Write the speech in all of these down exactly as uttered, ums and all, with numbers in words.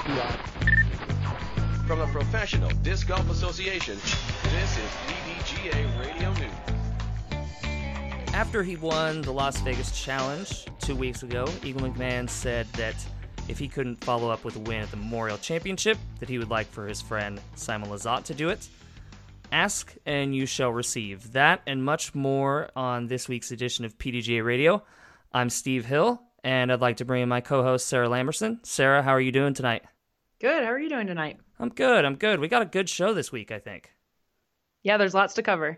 From the Professional Disc Golf Association, this is P D G A Radio News. After he won the Las Vegas Challenge two weeks ago, Eagle McMahon said that if he couldn't follow up with a win at the Memorial Championship, that he would like for his friend Simon Lizotte to do it. Ask and you shall receive. That and much more on this week's edition of P D G A Radio. I'm Steve Hill, and I'd like to bring in my co-host, Sarah Lamberson. Sarah, how are you doing tonight? Good. How are you doing tonight? I'm good. I'm good. We got a good show this week, I think. Yeah, there's lots to cover.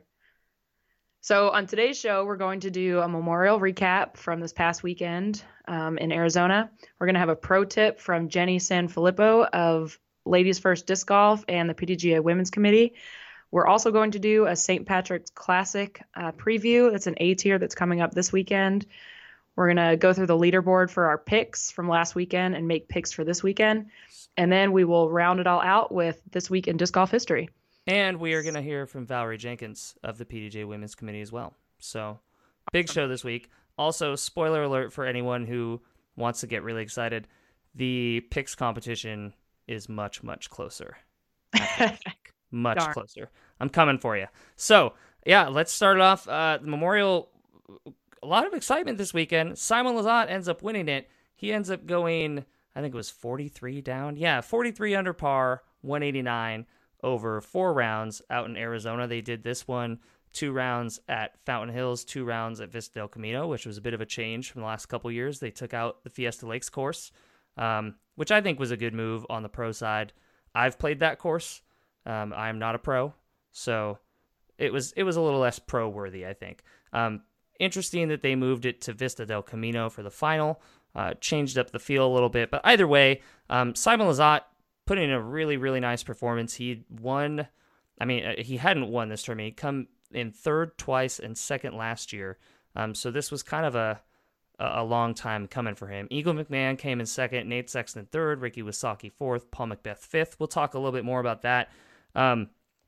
So on today's show, we're going to do a memorial recap from this past weekend um, in Arizona. We're going to have a pro tip from Jenny Sanfilippo of Ladies First Disc Golf and the P D G A Women's Committee. We're also going to do a Saint Patrick's Classic uh, preview. That's an A tier that's coming up this weekend. We're going to go through the leaderboard for our picks from last weekend and make picks for this weekend. And then we will round it all out with This Week in Disc Golf History. And we are going to hear from Valerie Jenkins of the P D G A Women's Committee as well. So, big show this week. Also, spoiler alert for anyone who wants to get really excited, the picks competition is much, much closer. Much Darn. closer. I'm coming for you. So, yeah, let's start it off. Uh, the Memorial, a lot of excitement this weekend. Simon Lizotte ends up winning it. He ends up going, I think it was forty-three down. Yeah, forty-three under par, one eighty-nine over four rounds out in Arizona. They did this one two rounds at Fountain Hills, two rounds at Vista del Camino, which was a bit of a change from the last couple years. They took out the Fiesta Lakes course, um, which I think was a good move on the pro side. I've played that course. Um, I am not a pro, so it was it was a little less pro worthy, I think. Um, interesting that they moved it to Vista del Camino for the final, uh, changed up the feel a little bit, but either way, um, Simon Lizotte put in a really really nice performance. He won, I mean he hadn't won this tournament. He'd come in third twice and second last year, um, so this was kind of a a long time coming for him. Eagle McMahon came in second, Nate Sexton third, Ricky Wysocki fourth, Paul McBeth fifth. We'll talk a little bit more about that. Um,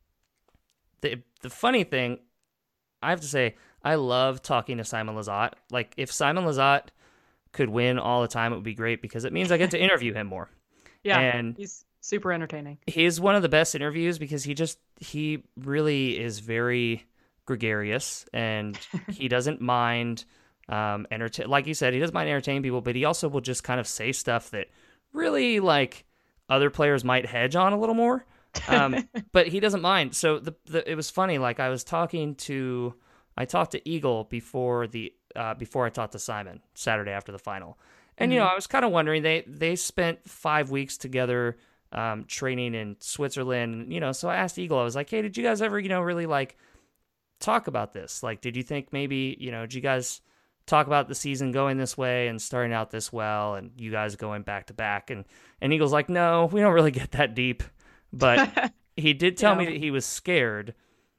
the the funny thing, I have to say, I love talking to Simon Lizotte. Like, if Simon Lizotte could win all the time, it would be great because it means I get to interview him more. Yeah, and he's super entertaining. He's one of the best interviews because he just, he really is very gregarious and he doesn't mind, um, entertain. Like you said, he doesn't mind entertaining people, but he also will just kind of say stuff that really, like, other players might hedge on a little more. um, but he doesn't mind. So the, the it was funny. Like I was talking to, I talked to Eagle before the uh, before I talked to Simon Saturday after the final, and mm-hmm. you know I was kind of wondering they they spent five weeks together um, training in Switzerland. You know, so I asked Eagle. I was like, hey, did you guys ever you know really like talk about this? Like, did you think maybe you know did you guys talk about the season going this way and starting out this well, and you guys going back to back? And and Eagle's like, no, we don't really get that deep. But he did tell yeah. me that he was scared,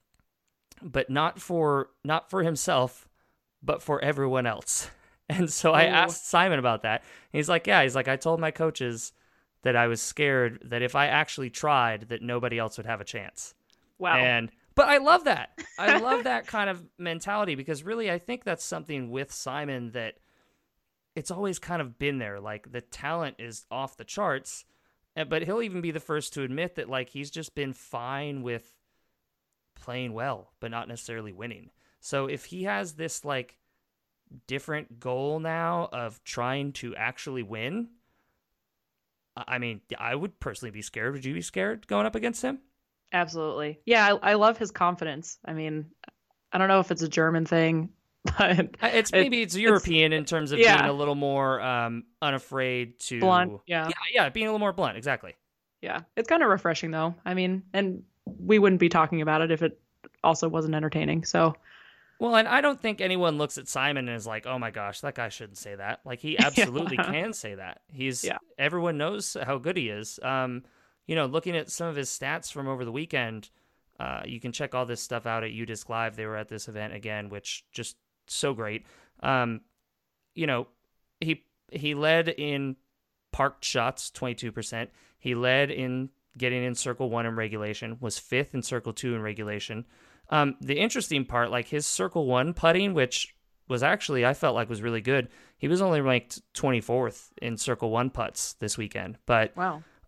but not for not for himself, but for everyone else. And so Ooh. I asked Simon about that. And he's like, yeah, he's like, I told my coaches that I was scared that if I actually tried, that nobody else would have a chance. Wow. And but I love that. I love that kind of mentality because really I think that's something with Simon that it's always kind of been there. Like the talent is off the charts. But he'll even be the first to admit that, like, he's just been fine with playing well, but not necessarily winning. So if he has this, like, different goal now of trying to actually win, I mean, I would personally be scared. Would you be scared going up against him? Absolutely. Yeah, I, I love his confidence. I mean, I don't know if it's a German thing. But it's maybe it's, it's European it's, in terms of yeah. being a little more um, unafraid to blunt. Yeah. yeah, yeah, being a little more blunt. Exactly. Yeah, it's kind of refreshing though. I mean, and we wouldn't be talking about it if it also wasn't entertaining. So, well, and I don't think anyone looks at Simon and is like, "Oh my gosh, that guy shouldn't say that." Like he absolutely yeah. can say that. He's yeah. everyone knows how good he is. Um, you know, looking at some of his stats from over the weekend, uh, you can check all this stuff out at UDisc Live. They were at this event again, which just so great. Um, you know, he he led in parked shots, twenty-two percent. He led in getting in circle one in regulation, was fifth in circle two in regulation. Um, the interesting part, like his circle one putting, which was actually, I felt like was really good. He was only ranked twenty-fourth in circle one putts this weekend, but wow.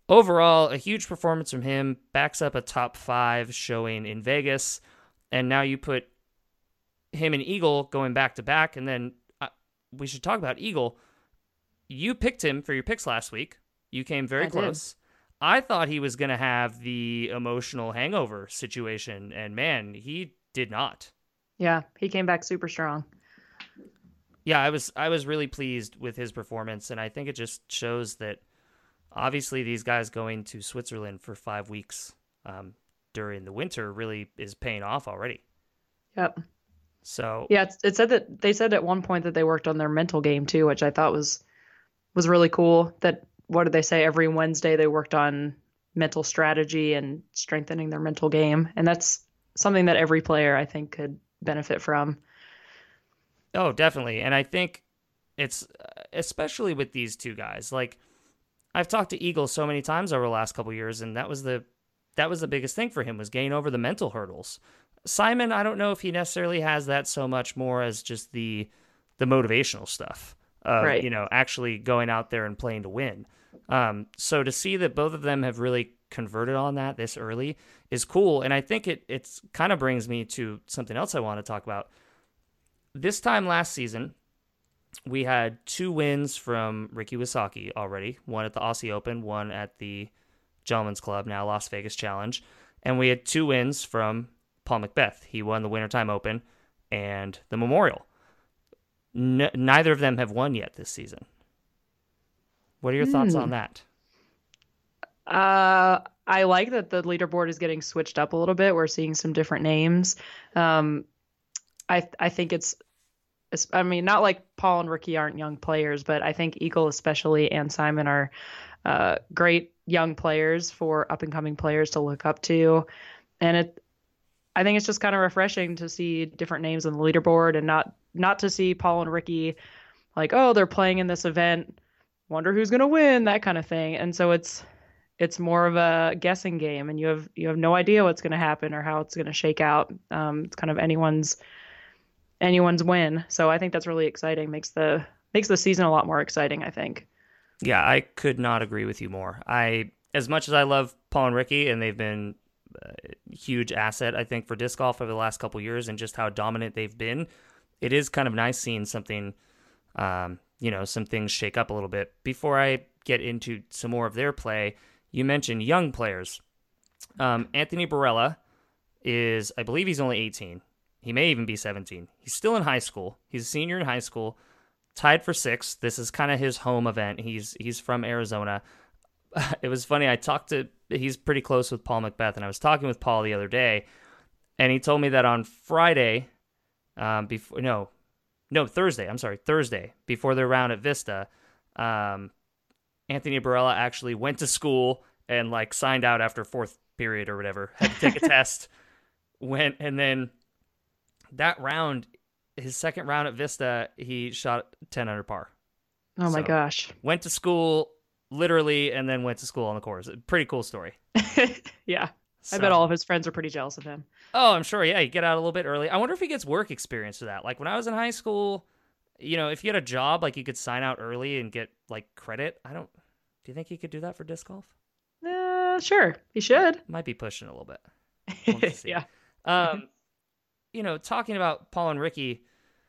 overall, a huge performance from him, backs up a top five showing in Vegas, and now you put him and Eagle going back to back, and then uh, we should talk about Eagle. You picked him for your picks last week. You came very I close. did. I thought he was going to have the emotional hangover situation, and man, he did not. Yeah, he came back super strong. Yeah, I was I was really pleased with his performance, and I think it just shows that obviously these guys going to Switzerland for five weeks um, during the winter really is paying off already. Yep. So Yeah, it, it said that they said at one point that they worked on their mental game too, which I thought was was really cool. That what did they say? Every Wednesday they worked on mental strategy and strengthening their mental game, and that's something that every player I think could benefit from. Oh, definitely. And I think it's especially with these two guys. Like I've talked to Eagle so many times over the last couple of years, and that was the that was the biggest thing for him was getting over the mental hurdles. Simon, I don't know if he necessarily has that so much more as just the the motivational stuff of, Right. you know, actually going out there and playing to win. Um, so to see that both of them have really converted on that this early is cool. And I think it it's kind of brings me to something else I want to talk about. This time last season, we had two wins from Ricky Wysocki already, one at the Aussie Open, one at the Gentlemen's Club, now Las Vegas Challenge. And we had two wins from Paul McBeth. He won the Wintertime Open and the Memorial. N- neither of them have won yet this season. What are your thoughts Hmm. on that? Uh, I like that the leaderboard is getting switched up a little bit. We're seeing some different names. Um, I I think it's, it's, I mean, not like Paul and Ricky aren't young players, but I think Eagle especially and Simon are uh, great young players for up and coming players to look up to. And it, I think it's just kind of refreshing to see different names on the leaderboard and not not to see Paul and Ricky like, oh, they're playing in this event, wonder who's going to win, that kind of thing. And so it's it's more of a guessing game, and you have you have no idea what's going to happen or how it's going to shake out. Um, it's kind of anyone's anyone's win. So I think that's really exciting. Makes the makes the season a lot more exciting, I think. Yeah, I could not agree with you more. I, as much as I love Paul and Ricky, and they've been a huge asset, I think, for disc golf over the last couple of years, and just how dominant they've been, it is kind of nice seeing something, um, you know, some things shake up a little bit. Before I get into some more of their play, you mentioned young players. Um, Anthony Barella is, I believe he's only eighteen. He may even be seventeen. He's still in high school. He's a senior in high school, tied for sixth. This is kind of his home event. He's he's from Arizona. It was funny. I talked to, he's pretty close with Paul McBeth, and I was talking with Paul the other day, and he told me that on Friday, um, before no, no Thursday. I'm sorry, Thursday before their round at Vista, um, Anthony Barella actually went to school and like signed out after fourth period or whatever. Had to take a test, went, and then that round, his second round at Vista, he shot ten under par. Oh my So, gosh. Went to school literally, and then went to school on the course. Pretty cool story. Yeah. I So- bet all of his friends are pretty jealous of him. Oh, I'm sure. Yeah, you get out a little bit early. I wonder if he gets work experience for that. Like when I was in high school, you know, if you had a job, like you could sign out early and get like credit. I don't. Do you think he could do that for disc golf? Uh, sure. He should. Might be pushing a little bit. We'll have to see. Yeah. Um, you know, talking about Paul and Ricky,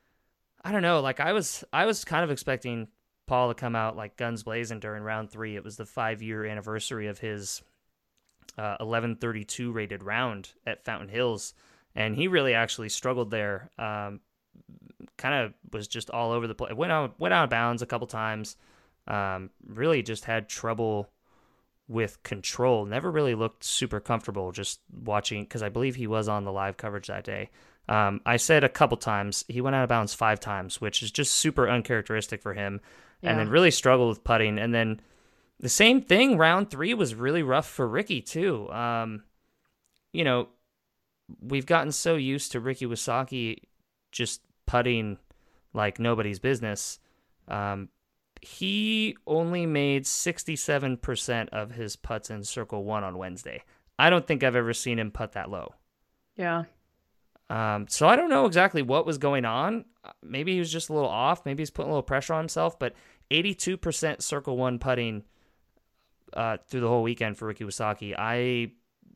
I don't know. Like I was, I was kind of expecting Paul to come out like guns blazing during round three. It was the five year anniversary of his uh, eleven thirty-two rated round at Fountain Hills, and he really actually struggled there. Um, kind of was just all over the place. Went out, went out of bounds a couple times. Um, really just had trouble with control. Never really looked super comfortable just watching, because I believe he was on the live coverage that day. Um, I said a couple times, he went out of bounds five times, which is just super uncharacteristic for him. And Yeah. then really struggled with putting. And then the same thing, round three was really rough for Ricky too. Um, you know, we've gotten so used to Ricky Wysocki just putting like nobody's business. Um, he only made sixty-seven percent of his putts in circle one on Wednesday. I don't think I've ever seen him putt that low. Yeah. Um, so I don't know exactly what was going on. Maybe he was just a little off. Maybe he's putting a little pressure on himself, but eighty-two percent circle one putting uh, through the whole weekend for Ricky Wysocki. I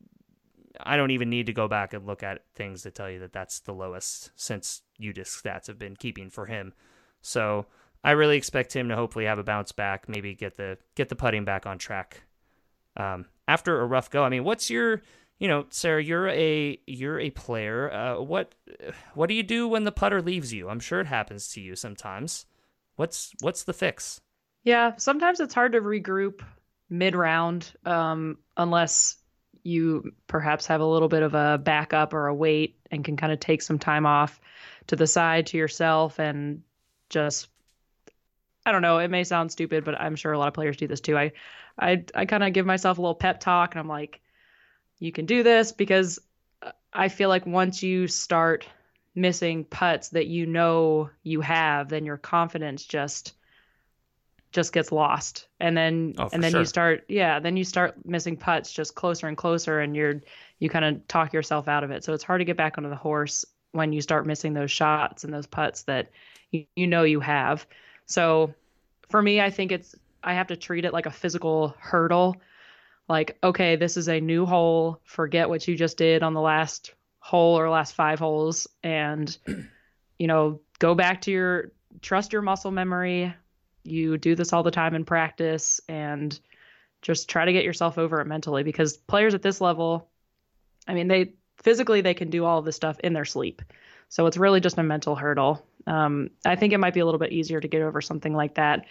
I don't even need to go back and look at things to tell you that that's the lowest since U Disc stats have been keeping for him. So I really expect him to hopefully have a bounce back, maybe get the get the putting back on track um, after a rough go. I mean, what's your, you know, Sarah, you're a you're a player. Uh, what what do you do when the putter leaves you? I'm sure it happens to you sometimes. What's what's the fix? Yeah, sometimes it's hard to regroup mid-round um, unless you perhaps have a little bit of a backup or a wait and can kind of take some time off to the side to yourself and just, I don't know, it may sound stupid, but I'm sure a lot of players do this too. I, I, I kind of give myself a little pep talk and I'm like, you can do this, because I feel like once you start missing putts that you know you have, then your confidence just just gets lost. And then oh, and then sure. you start yeah, then you start missing putts just closer and closer, and you're you kind of talk yourself out of it. So it's hard to get back onto the horse when you start missing those shots and those putts that you, you know you have. So for me, I think it's I have to treat it like a physical hurdle. Like, okay, this is a new hole. Forget what you just did on the last hole or last five holes, and you know, go back to your trust your muscle memory. You do this all the time in practice, and just try to get yourself over it mentally, because players at this level, I mean, they physically they can do all of this stuff in their sleep. So it's really just a mental hurdle. Um, I think it might be a little bit easier to get over something like that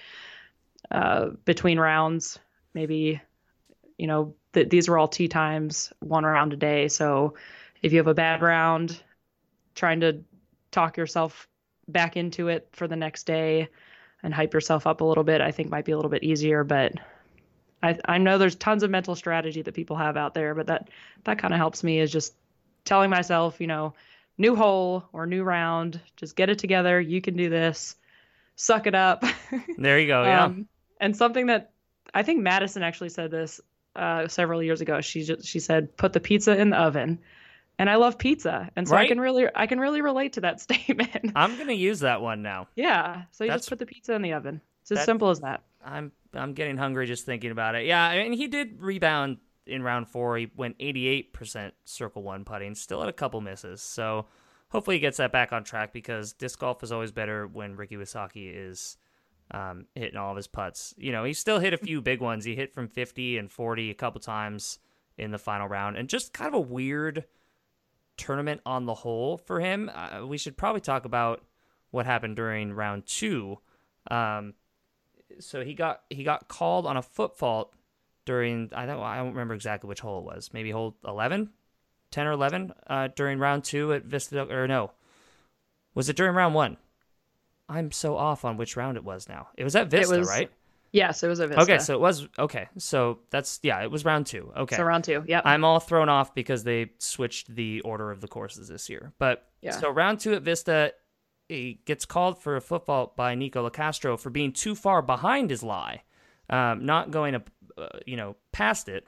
uh, between rounds. Maybe, you know, th- these are all tee times, one round a day. So if you have a bad round, trying to talk yourself back into it for the next day and hype yourself up a little bit, I think might be a little bit easier. But I, I know there's tons of mental strategy that people have out there, but that, that kind of helps me, is just telling myself, you know, new hole or new round, just get it together. You can do this. Suck it up. There you go. Yeah. Um, and something that I think Madison actually said this uh, several years ago. She just, she said, put the pizza in the oven. And I love pizza, and so Right? I can really I can really relate to that statement. I'm gonna use that one now. Yeah, so you That's- just put the pizza in the oven. It's as that- simple as that. I'm I'm getting hungry just thinking about it. Yeah, I mean, he did rebound in round four. He went eighty-eight percent circle one putting, still had a couple misses. So hopefully he gets that back on track, because disc golf is always better when Ricky Wysocki is um, hitting all of his putts. You know, he still hit a few big ones. He hit from fifty and forty a couple times in the final round, and just kind of a weird tournament on the whole for him. Uh, we should probably talk about what happened during round two. Um, so he got he got called on a foot fault during, I don't I don't remember exactly which hole it was. Maybe hole eleven, ten or eleven uh, during round two at Vista, or no, was it during round one? I'm so off on which round it was now. It was at Vista, It was- right? Yes, it was a Vista. Okay, so it was okay. So that's yeah, it was round two. Okay, So round two, yep. I'm all thrown off because they switched the order of the courses this year. But Yeah. so round two at Vista, he gets called for a foot fault by Nico Locastro for being too far behind his lie, um, not going to, uh, you know, past it,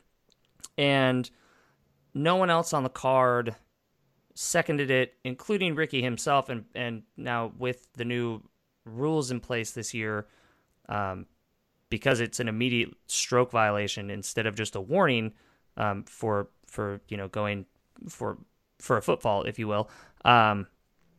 and no one else on the card seconded it, including Ricky himself. And and now with the new rules in place this year, um, because it's an immediate stroke violation instead of just a warning um, for for you know going for for a foot fault, if you will. Um,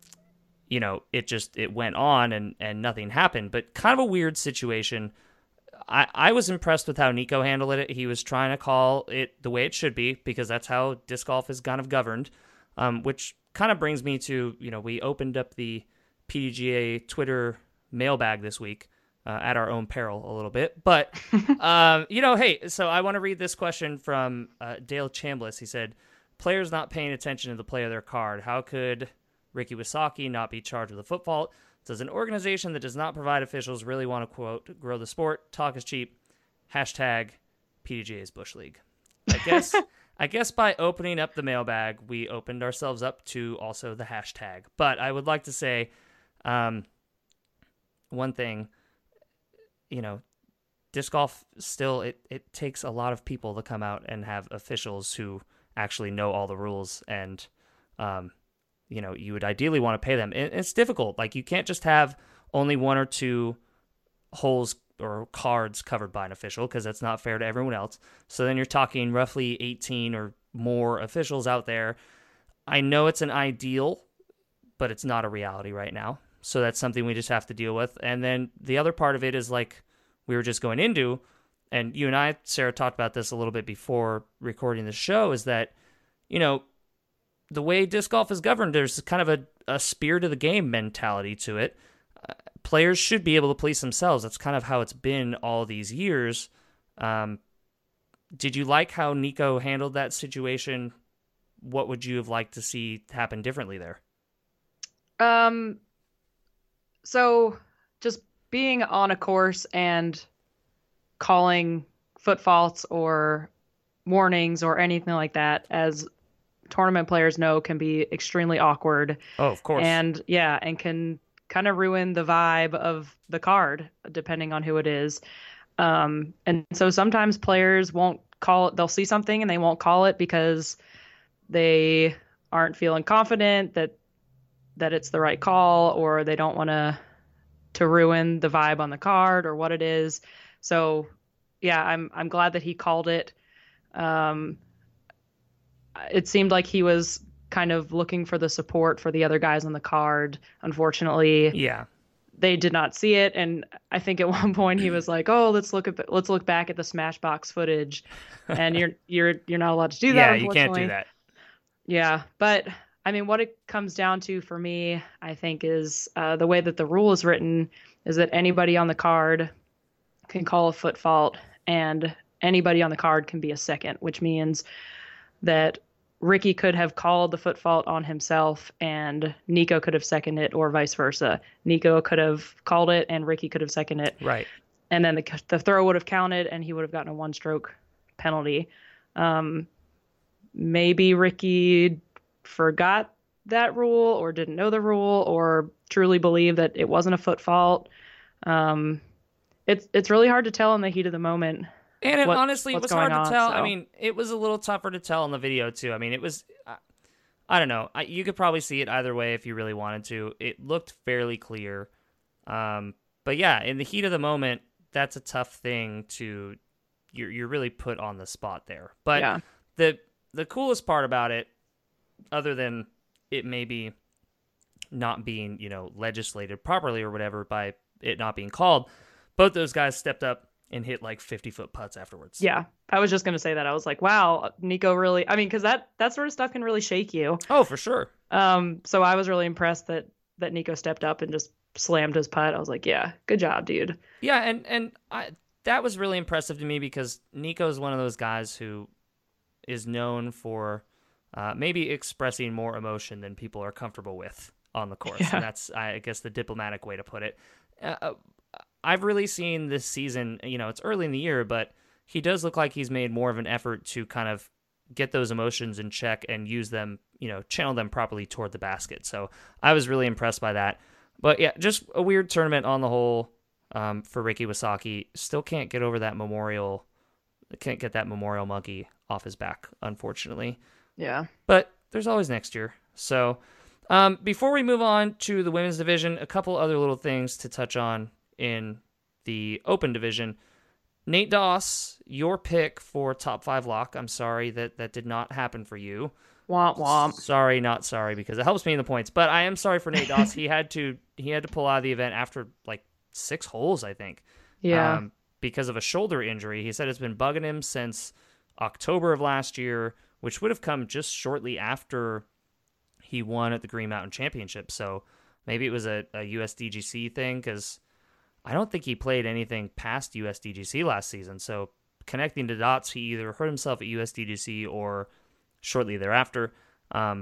you know, it just it went on and and nothing happened. But kind of a weird situation. I I was impressed with how Nico handled it. He was trying to call it the way it should be, because that's how disc golf is kind of governed. Um, which kind of brings me to, you know, we opened up the P D G A Twitter mailbag this week. Uh, at our own peril a little bit. But, um, you know, hey, so I want to read this question from uh, Dale Chambliss. He said, players not paying attention to the play of their card. How could Ricky Wysocki not be charged with a foot fault? Does an organization that does not provide officials really want to, quote, grow the sport? Talk is cheap. Hashtag P D G A's Bush League. I guess I guess by opening up the mailbag, we opened ourselves up to also the hashtag. But I would like to say um, one thing. You know, disc golf still, it, it takes a lot of people to come out and have officials who actually know all the rules. And, um, you know, you would ideally want to pay them. And it's difficult. Like, you can't just have only one or two holes or cards covered by an official, because that's not fair to everyone else. So then you're talking roughly eighteen or more officials out there. I know it's an ideal, but it's not a reality right now. So that's something we just have to deal with. And then the other part of it is like we were just going into, and you and I, Sarah, talked about this a little bit before recording the show, is that, you know, the way disc golf is governed, there's kind of a, a spirit of the game mentality to it. Uh, players should be able to police themselves. That's kind of how it's been all these years. Um, did you like how Nico handled that situation? What would you have liked to see happen differently there? Um, so just being on a course and calling foot faults or warnings or anything like that, as tournament players know, can be extremely awkward. Oh, of course. And yeah, and can kind of ruin the vibe of the card, depending on who it is. Um, and so sometimes players won't call it. They'll see something and they won't call it because they aren't feeling confident that that it's the right call, or they don't want to to ruin the vibe on the card or what it is. So yeah, I'm I'm glad that he called it. Um, it seemed like he was kind of looking for the support for the other guys on the card. Unfortunately, yeah, they did not see it, and I think at one point he was like, "Oh, let's look at let's look back at the Smashbox footage," and you're you're you're not allowed to do that. Yeah, you can't do that. Yeah, but I mean, what it comes down to for me, I think, is uh, the way that the rule is written is that anybody on the card can call a foot fault, and anybody on the card can be a second, which means that Ricky could have called the foot fault on himself and Nico could have seconded it, or vice versa. Nico could have called it and Ricky could have seconded it. Right. And then the, the throw would have counted and he would have gotten a one stroke penalty. Um, maybe Ricky forgot that rule or didn't know the rule or truly believed that it wasn't a foot fault. Um, it's, it's really hard to tell in the heat of the moment. And it what, honestly was hard on, to tell. so. I mean, it was a little tougher to tell in the video, too. I mean, it was, uh, I don't know. I, you could probably see it either way if you really wanted to. It looked fairly clear. Um, but yeah, in the heat of the moment, that's a tough thing to, you're, you're really put on the spot there. But yeah. the the coolest part about it, other than it maybe not being, you know, legislated properly or whatever by it not being called, both those guys stepped up and hit like fifty foot putts afterwards. Yeah, I was just going to say that. I was like, wow, Nico really, I mean, because that, that sort of stuff can really shake you. Oh, for sure. Um, so I was really impressed that, that Nico stepped up and just slammed his putt. I was like, yeah, good job, dude. Yeah, and, and I, that was really impressive to me because Nico is one of those guys who is known for uh, maybe expressing more emotion than people are comfortable with on the course. Yeah. And that's, I guess, the diplomatic way to put it. Uh, I've really seen this season, you know, it's early in the year, but he does look like he's made more of an effort to kind of get those emotions in check and use them, you know, channel them properly toward the basket. So I was really impressed by that. But yeah, just a weird tournament on the whole um, for Ricky Wysocki. Still can't get over that memorial, can't get that memorial monkey off his back, unfortunately. Yeah. But there's always next year. So um, before we move on to the women's division, a couple other little things to touch on in the open division. Nate Doss, your pick for top five lock. I'm sorry that that did not happen for you. Womp womp. Sorry, not sorry, because it helps me in the points. But I am sorry for Nate Doss. he had to he had to pull out of the event after like six holes, I think. Yeah. Um, because of a shoulder injury. He said it's been bugging him since October of last year, which would have come just shortly after he won at the Green Mountain Championship. So maybe it was a, a U S D G C thing, because I don't think he played anything past U S D G C last season. So connecting the dots, he either hurt himself at U S D G C or shortly thereafter. Um,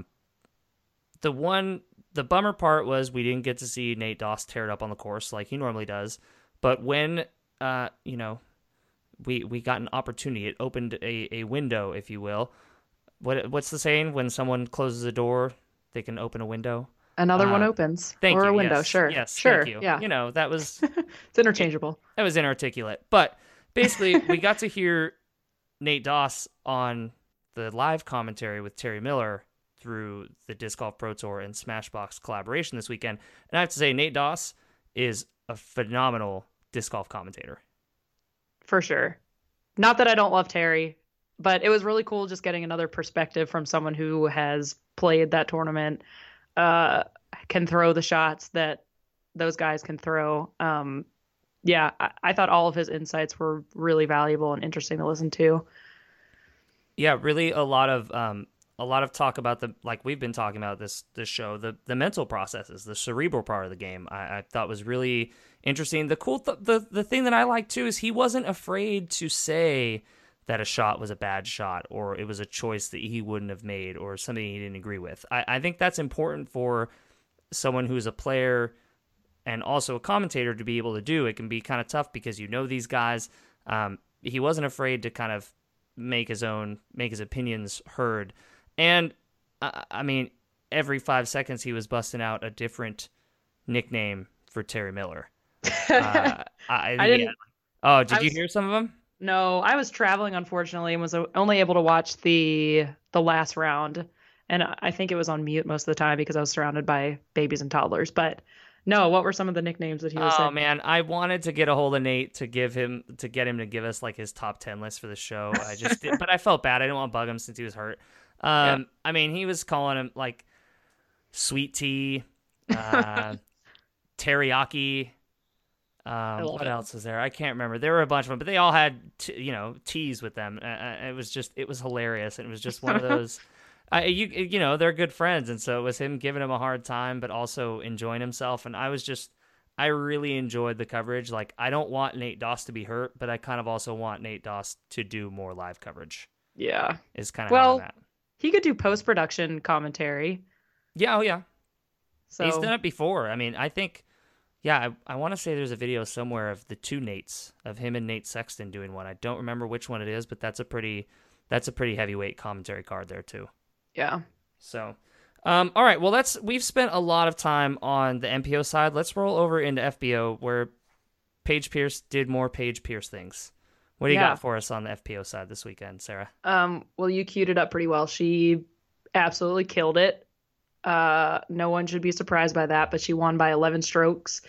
the one, the bummer part was we didn't get to see Nate Doss tear it up on the course like he normally does. But when, uh, you know, we we got an opportunity, it opened a, a window, if you will. What what's the saying? When someone closes a door, they can open a window. Another uh, one opens. Thank or you. a window, yes, sure. Yes, sure. thank you. Yeah. You know, that was it's interchangeable. That was inarticulate. But basically, we got to hear Nate Doss on the live commentary with Terry Miller through the Disc Golf Pro Tour and Smashbox collaboration this weekend. And I have to say, Nate Doss is a phenomenal disc golf commentator. for sure. Not that I don't love Terry, but it was really cool just getting another perspective from someone who has played that tournament, uh, can throw the shots that those guys can throw. Um, yeah, I, I thought all of his insights were really valuable and interesting to listen to. Yeah, really a lot of um, a lot of talk about the like we've been talking about this this show, the the mental processes, the cerebral part of the game. I, I thought was really interesting. The cool th- the the thing that I like too is he wasn't afraid to say that a shot was a bad shot or it was a choice that he wouldn't have made or something he didn't agree with. I, I think that's important for someone who's a player and also a commentator to be able to do. It can be kind of tough because you know these guys. Um, he wasn't afraid to kind of make his own, make his opinions heard. And, uh, I mean, every five seconds he was busting out a different nickname for Terry Miller. Uh, I, I didn't. Yeah. Oh, did I you was, hear some of them? No, I was traveling, unfortunately, and was only able to watch the the last round. And I think it was on mute most of the time because I was surrounded by babies and toddlers. But no, what were some of the nicknames that he was Oh saying? man, I wanted to get a hold of Nate to give him to get him to give us like his top ten list for the show. I just did, but I felt bad. I didn't want to bug him since he was hurt. Um, Yeah. I mean, he was calling him like sweet tea, uh, teriyaki. Um, what it. else was there? I can't remember. There were a bunch of them, but they all had t- you know teas with them. Uh, it was just it was hilarious, and it was just one of those. I, you you know they're good friends, and so it was him giving him a hard time, but also enjoying himself. And I was just, I really enjoyed the coverage. Like I don't want Nate Doss to be hurt, but I kind of also want Nate Doss to do more live coverage. Yeah. Is kind of Well, how I'm at. he could do post-production commentary. Yeah, oh yeah, So he's done it before. I mean, I think, yeah, I, I want to say there's a video somewhere of the two Nates, of him and Nate Sexton doing one. I don't remember which one it is, but that's a pretty, that's a pretty heavyweight commentary card there too. yeah. So, um, all right. Well, let's. We've spent a lot of time on the M P O side. Let's roll over into F B O, where Paige Pierce did more Paige Pierce things. What do you Yeah. got for us on the F P O side this weekend, Sarah? Um, well, you queued it up pretty well. She absolutely killed it. Uh, no one should be surprised by that, but she won by eleven strokes.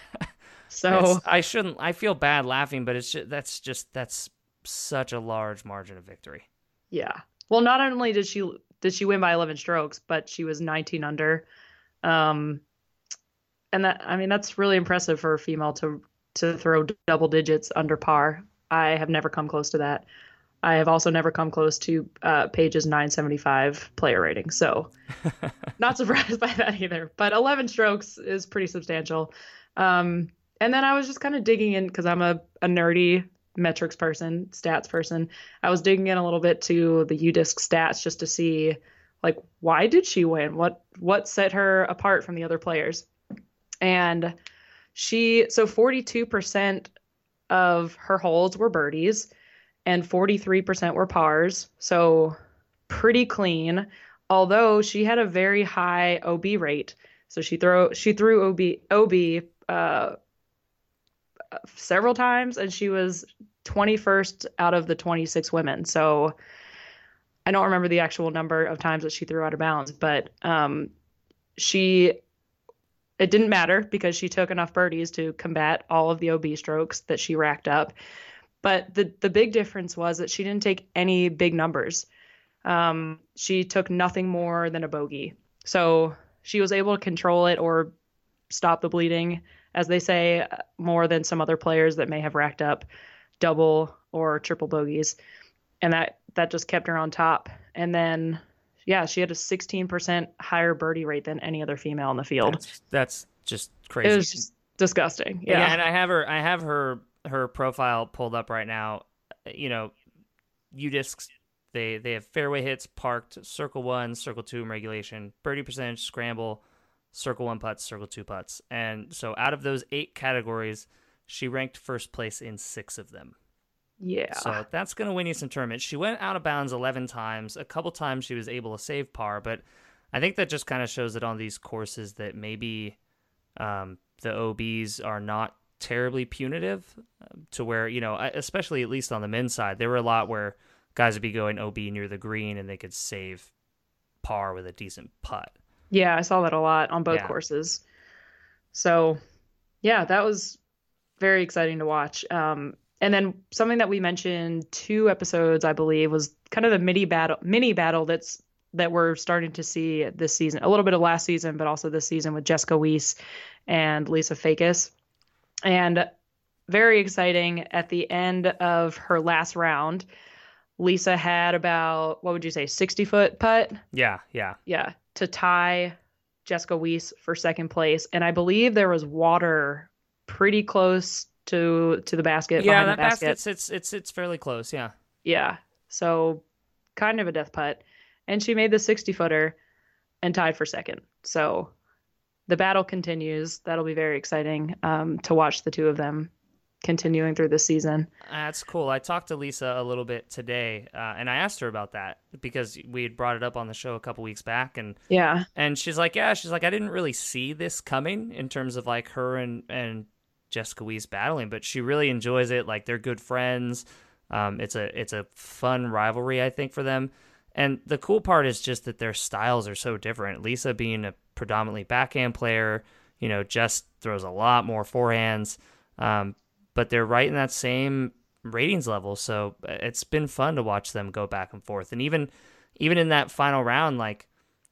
So It's- I shouldn't. I feel bad laughing, but it's just, that's just that's such a large margin of victory. yeah. Well, not only did she did she win by eleven strokes, but she was nineteen under. Um, and that I mean that's really impressive for a female to to throw double digits under par. I have never come close to that. I have also never come close to uh, Paige's nine seventy-five player rating, so not surprised by that either. But eleven strokes is pretty substantial. Um, and then I was just kind of digging in because I'm a, a nerdy metrics person, stats person. I was digging in a little bit to the U DISC stats just to see, like, why did she win? What what set her apart from the other players? And she, so forty-two percent of her holes were birdies and forty-three percent were pars. So pretty clean, although she had a very high O B rate. So she throw she threw O B O B uh, several times, and she was twenty-first out of the twenty-six women. So I don't remember the actual number of times that she threw out of bounds, but um, she it didn't matter because she took enough birdies to combat all of the O B strokes that she racked up. But the the big difference was that she didn't take any big numbers. Um, she took nothing more than a bogey. So she was able to control it or stop the bleeding, as they say, more than some other players that may have racked up double or triple bogeys. And that, that just kept her on top. And then, yeah, she had a sixteen percent higher birdie rate than any other female in the field. That's, that's just crazy. It was just disgusting. Yeah. yeah, and I have her. I have her her profile pulled up right now. You know, U DISCs. They they have fairway hits, parked, circle one, circle two in regulation, birdie percentage, scramble, circle one putts, circle two putts. And so out of those eight categories, she ranked first place in six of them. Yeah. So that's going to win you some tournaments. She went out of bounds eleven times. A couple times she was able to save par, but I think that just kind of shows that on these courses that maybe um, the O Bs are not terribly punitive to where, you know, especially at least on the men's side, there were a lot where guys would be going O B near the green and they could save par with a decent putt. Yeah, I saw that a lot on both Yeah. courses. So, yeah, that was very exciting to watch. Um, and then something that we mentioned two episodes, I believe, was kind of the mini battle, mini battle that's that we're starting to see this season. A little bit of last season, but also this season with Jessica Weiss and Lisa Fakis. And very exciting. At the end of her last round, Lisa had about, what would you say, sixty foot putt? Yeah, yeah. Yeah, to tie Jessica Weiss for second place. And I believe there was water pretty close to to the basket. Yeah, behind that the basket. basket sits it's it's fairly close, yeah. Yeah. So kind of a death putt. And she made the sixty footer and tied for second. So the battle continues. That'll be very exciting um, to watch the two of them continuing through this season. That's cool. I talked to Lisa a little bit today, uh, and I asked her about that because we had brought it up on the show a couple weeks back, and yeah, and she's like, yeah, she's like, I didn't really see this coming in terms of like her and and Jessica Weiss battling, but she really enjoys it. Like they're good friends. Um, it's a it's a fun rivalry, I think, for them. And the cool part is just that their styles are so different. Lisa being a predominantly backhand player, you know, Jess throws a lot more forehands. Um, but they're right in that same ratings level. So it's been fun to watch them go back and forth. And even even in that final round, like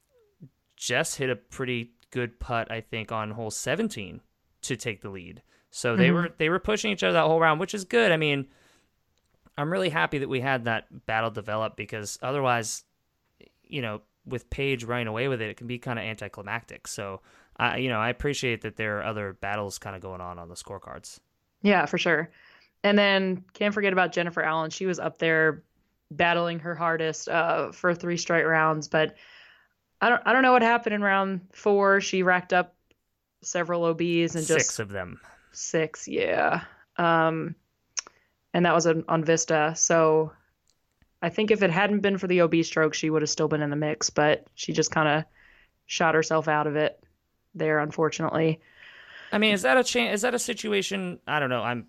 Jess hit a pretty good putt, I think, on hole seventeen to take the lead. So they mm-hmm. were they were pushing each other that whole round, which is good. I mean, I'm really happy that we had that battle develop because otherwise, you know, with Paige running away with it, it can be kind of anticlimactic. So, I, you know, I appreciate that there are other battles kind of going on on the scorecards. Yeah, for sure. And then can't forget about Jennifer Allen. She was up there battling her hardest uh, for three straight rounds, but I don't I don't know what happened in round four. She racked up several O Bs and just six of them. Six, yeah. Um, and that was on, on Vista. So I think if it hadn't been for the O B stroke, she would have still been in the mix, but she just kind of shot herself out of it there, unfortunately. I mean, is that a cha- is that a situation? I don't know. I'm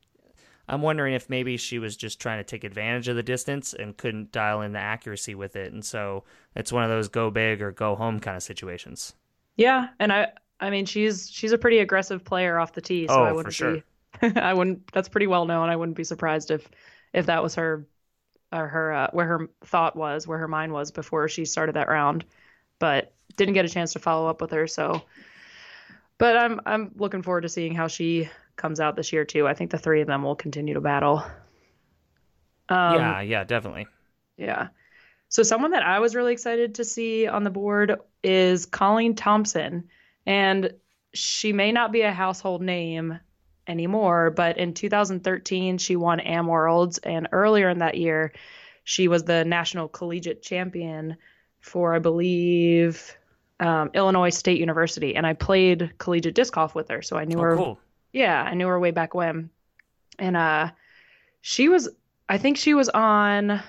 I'm wondering if maybe she was just trying to take advantage of the distance and couldn't dial in the accuracy with it, and so it's one of those go big or go home kind of situations. Yeah, and I I mean she's she's a pretty aggressive player off the tee, so oh, I wouldn't for sure. be I wouldn't. That's pretty well known. I wouldn't be surprised if if that was her or her uh, where her thought was, where her mind was before she started that round, but didn't get a chance to follow up with her, so. But I'm I'm looking forward to seeing how she comes out this year too. I think the three of them will continue to battle. Um, yeah, yeah, definitely. Yeah. So someone that I was really excited to see on the board is Colleen Thompson, and she may not be a household name anymore, but in two thousand thirteen she won Am Worlds, and earlier in that year she was the national collegiate champion for, I believe, Um, Illinois State University, and I played collegiate disc golf with her, so I knew oh, her. Cool. Yeah, I knew her way back when, and uh, she was. I think she was on.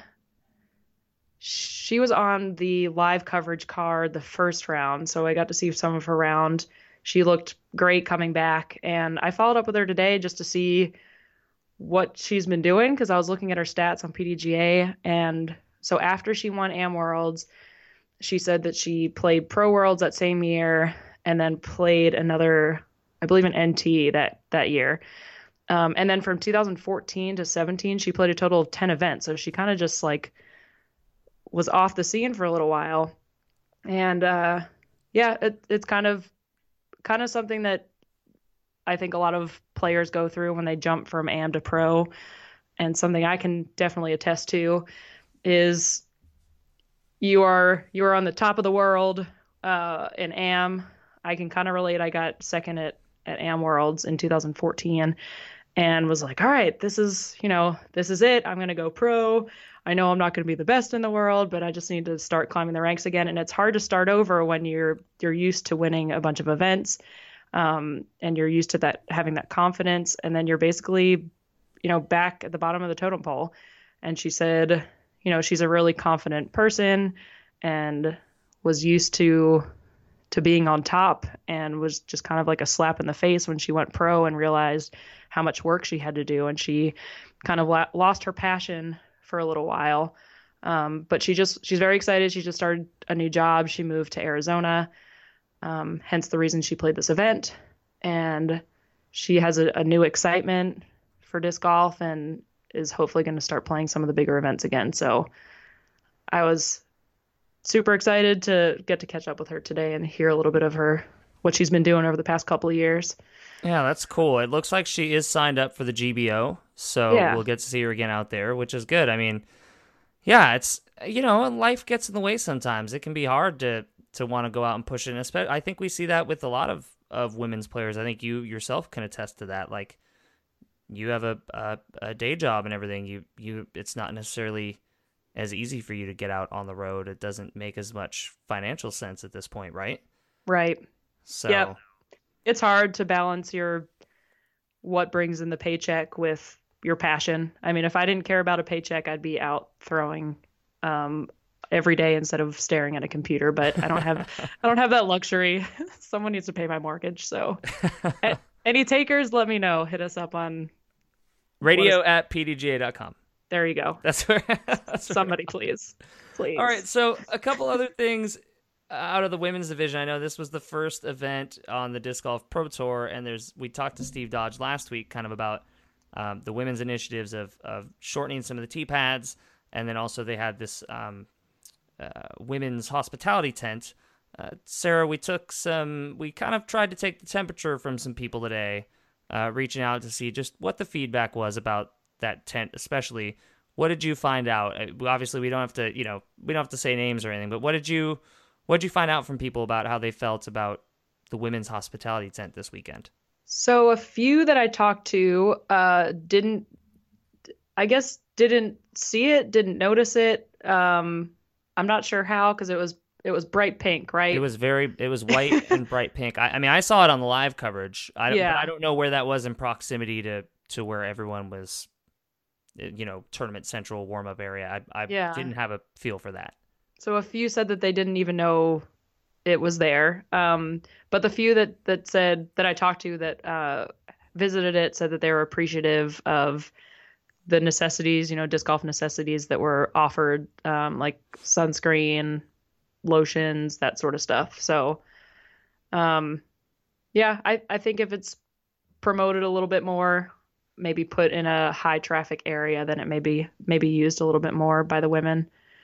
She was on the live coverage card the first round, so I got to see some of her round. She looked great coming back, and I followed up with her today just to see what she's been doing because I was looking at her stats on P D G A, and so after she won Am Worlds, she said that she played Pro Worlds that same year and then played another, I believe, an N T that, that year. Um, and then from two thousand fourteen to seventeen, she played a total of ten events. So she kind of just like was off the scene for a little while. And uh, yeah, it, it's kind of kind of something that I think a lot of players go through when they jump from Am to Pro. And something I can definitely attest to is You are you are on the top of the world uh, in Am. I can kind of relate. I got second at, at Am Worlds in two thousand fourteen and was like, all right, this is, you know, this is it. I'm going to go pro. I know I'm not going to be the best in the world, but I just need to start climbing the ranks again. And it's hard to start over when you're you're used to winning a bunch of events um, and you're used to that having that confidence. And then you're basically, you know, back at the bottom of the totem pole. And she said, you know, she's a really confident person and was used to to being on top and was just kind of like a slap in the face when she went pro and realized how much work she had to do. And she kind of la- lost her passion for a little while. Um, but she just she's very excited. She just started a new job. She moved to Arizona, um, hence the reason she played this event. And she has a, a new excitement for disc golf and is hopefully going to start playing some of the bigger events again. So I was super excited to get to catch up with her today and hear a little bit of her, what she's been doing over the past couple of years. Yeah, that's cool. It looks like she is signed up for the G B O, so Yeah. we'll get to see her again out there, which is good. I mean, yeah, it's, you know, life gets in the way sometimes. It can be hard to to want to go out and push it. And especially, I think we see that with a lot of, of women's players. I think you yourself can attest to that. Like, you have a, a, a day job and everything. You you it's not necessarily as easy for you to get out on the road. It doesn't make as much financial sense at this point, right? Right. So Yep. It's hard to balance your what brings in the paycheck with your passion. I mean, if I didn't care about a paycheck, I'd be out throwing um, every day instead of staring at a computer. But I don't have I don't have that luxury. Someone needs to pay my mortgage. So, a- any takers, let me know. Hit us up on radio at p d g a dot com. There you go. That's where. That's where- Somebody, please, please. All right, so a couple other things out of the women's division. I know this was the first event on the Disc Golf Pro Tour, and there's we talked to Steve Dodge last week kind of about um, the women's initiatives of, of shortening some of the tee pads, and then also they had this um, uh, women's hospitality tent. Uh, Sarah, we took some, we kind of tried to take the temperature from some people today, uh, reaching out to see just what the feedback was about that tent, especially. What did you find out? Uh, Obviously, we don't have to, you know, we don't have to say names or anything, but what did you, what did you find out from people about how they felt about the women's hospitality tent this weekend? So a few that I talked to uh, didn't, I guess, didn't see it, didn't notice it. Um, I'm not sure how, because it was it was bright pink, right? It was very, it was white and bright pink. I, I mean, I saw it on the live coverage. I don't, Yeah. but I don't know where that was in proximity to to where everyone was, you know, Tournament Central warm up area. I I Yeah. didn't have a feel for that. So a few said that they didn't even know it was there. Um, but the few that, that said that I talked to that uh, visited it said that they were appreciative of the necessities, you know, disc golf necessities that were offered, um, like sunscreen, lotions, that sort of stuff. So, um, yeah, I, I think if it's promoted a little bit more, maybe put in a high traffic area, then it may be maybe used a little bit more by the women.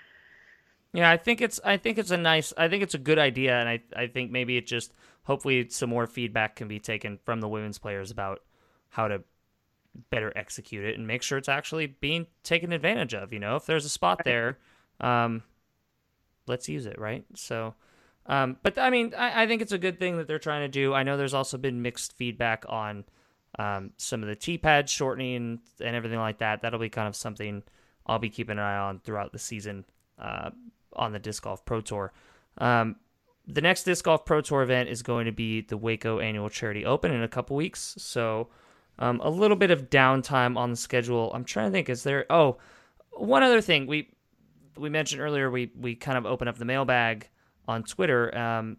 Yeah, I think it's I think it's a nice I think it's a good idea, and I I think maybe it just hopefully some more feedback can be taken from the women's players about how to better execute it and make sure it's actually being taken advantage of. You know, if there's a spot there, um, let's use it, right? So, um, but I mean, I, I think it's a good thing that they're trying to do. I know there's also been mixed feedback on um, some of the tee pads shortening and everything like that. That'll be kind of something I'll be keeping an eye on throughout the season. Uh, on the Disc Golf Pro Tour. Um, the next Disc Golf Pro Tour event is going to be the Waco Annual Charity Open in a couple weeks, so um, a little bit of downtime on the schedule. I'm trying to think, is there... Oh, one other thing. We we mentioned earlier, we, we kind of opened up the mailbag on Twitter. Um,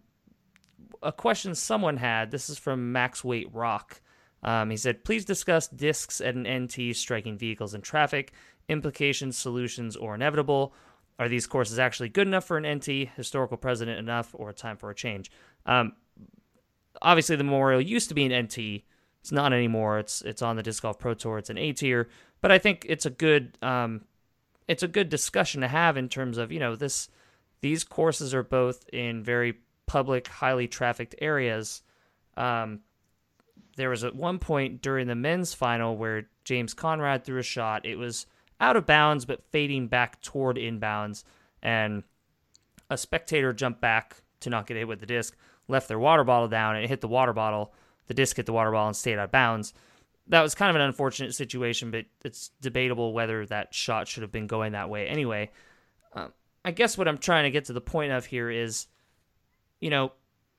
a question someone had, this is from Max Weight Rock. Um, he said, please discuss discs at an N T striking vehicles in traffic, implications, solutions, or inevitable. Are these courses actually good enough for an N T, historical precedent enough, or time for a change? Um, obviously, the Memorial used to be an N T. It's not anymore. It's it's on the Disc Golf Pro Tour. It's an A tier. But I think it's a good um, it's a good discussion to have in terms of, you know, this these courses are both in very public, highly trafficked areas. Um, there was at one point during the men's final where James Conrad threw a shot. It was out of bounds, but fading back toward inbounds, and a spectator jumped back to not get hit with the disc, left their water bottle down, and it hit the water bottle. The disc hit the water bottle and stayed out of bounds. That was kind of an unfortunate situation, but it's debatable whether that shot should have been going that way anyway. Um, I guess what I'm trying to get to the point of here is, you know,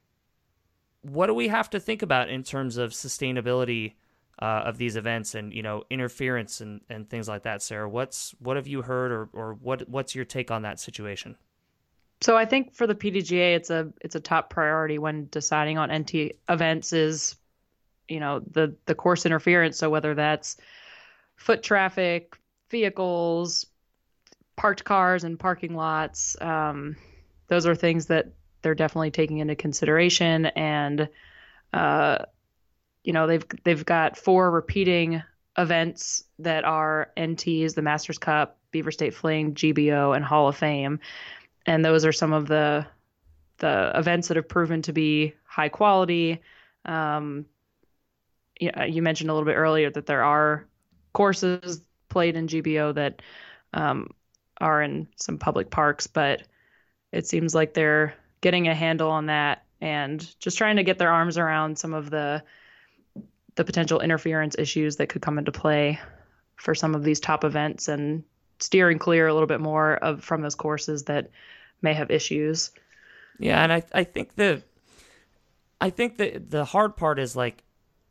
what do we have to think about in terms of sustainability Uh, of these events and, you know, interference and, and things like that, Sarah? What's what have you heard, or, or what what's your take on that situation? So I think for the P D G A, it's a it's a top priority when deciding on N T events is, you know, the the course interference. So whether that's foot traffic, vehicles, parked cars and parking lots, um, those are things that they're definitely taking into consideration. And uh, you know, they've they've got four repeating events that are N Ts, the Masters Cup, Beaver State Fling, G B O, and Hall of Fame. And those are some of the the events that have proven to be high quality. Um, you, you mentioned a little bit earlier that there are courses played in G B O that um, are in some public parks, but it seems like they're getting a handle on that and just trying to get their arms around some of the the potential interference issues that could come into play for some of these top events, and steering clear a little bit more of from those courses that may have issues. Yeah, and I I think the I think the the hard part is like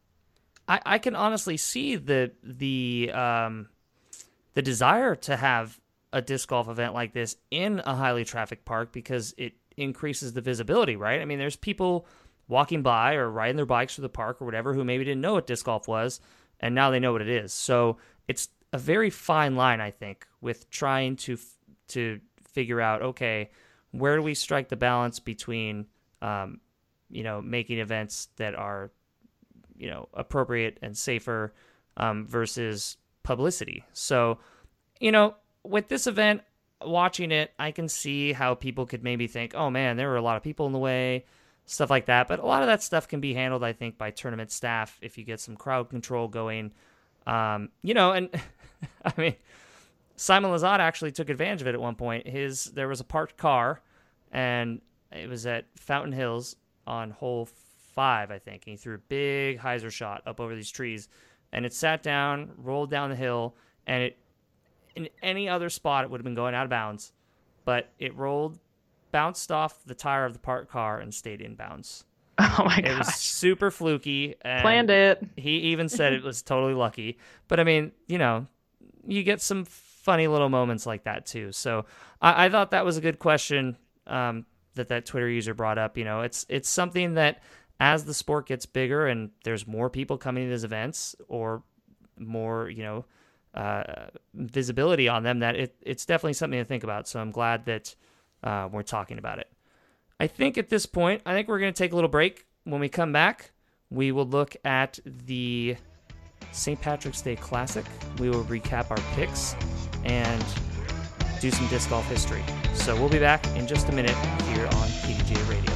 I, I can honestly see the the um the desire to have a disc golf event like this in a highly trafficked park because it increases the visibility, right? I mean, there's people walking by or riding their bikes through the park or whatever who maybe didn't know what disc golf was, and now they know what it is. So it's a very fine line, I think, with trying to to figure out, okay, where do we strike the balance between, um, you know, making events that are, you know, appropriate and safer um, versus publicity. So, you know, with this event, watching it, I can see how people could maybe think, oh man, there were a lot of people in the way, stuff like that. But a lot of that stuff can be handled, I think, by tournament staff if you get some crowd control going. Um, you know, and I mean, Simon Lizotte actually took advantage of it at one point. His there was a parked car, and it was at Fountain Hills on hole five, I think. And he threw a big hyzer shot up over these trees, and it sat down, rolled down the hill, and it in any other spot it would have been going out of bounds, but it rolled, bounced off the tire of the parked car, and stayed in bounds. Oh my gosh. It was super fluky. And planned it. He even said it was totally lucky. But I mean, you know, you get some funny little moments like that too. So I, I thought that was a good question um, that that Twitter user brought up. You know, it's it's something that as the sport gets bigger and there's more people coming to these events or more, you know, uh, visibility on them, that it, it's definitely something to think about. So I'm glad that uh, we're talking about it. I think at this point, I think we're going to take a little break. When we come back, we will look at the Saint Patrick's Day Classic. We will recap our picks and do some disc golf history. So we'll be back in just a minute here on P D G A Radio.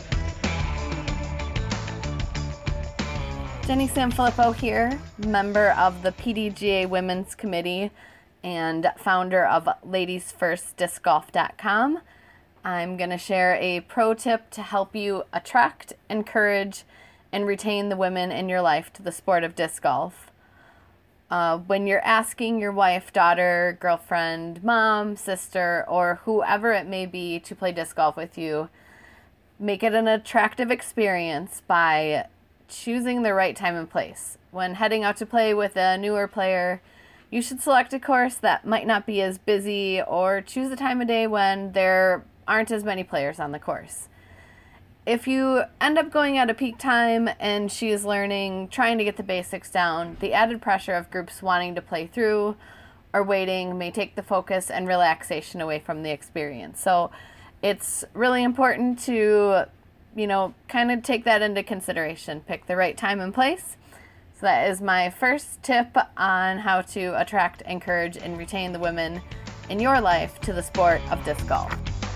Jenny Sanfilippo here, member of the P D G A Women's Committee and founder of ladies first disc golf dot com. I'm going to share a pro tip to help you attract, encourage, and retain the women in your life to the sport of disc golf. Uh, when you're asking your wife, daughter, girlfriend, mom, sister, or whoever it may be to play disc golf with you, make it an attractive experience by choosing the right time and place. When heading out to play with a newer player, you should select a course that might not be as busy, or choose a time of day when there aren't as many players on the course. If you end up going at a peak time and she is learning, trying to get the basics down, the added pressure of groups wanting to play through or waiting may take the focus and relaxation away from the experience. So it's really important to, you know, kind of take that into consideration. Pick the right time and place. So that is my first tip on how to attract, encourage, and retain the women in your life to the sport of disc golf.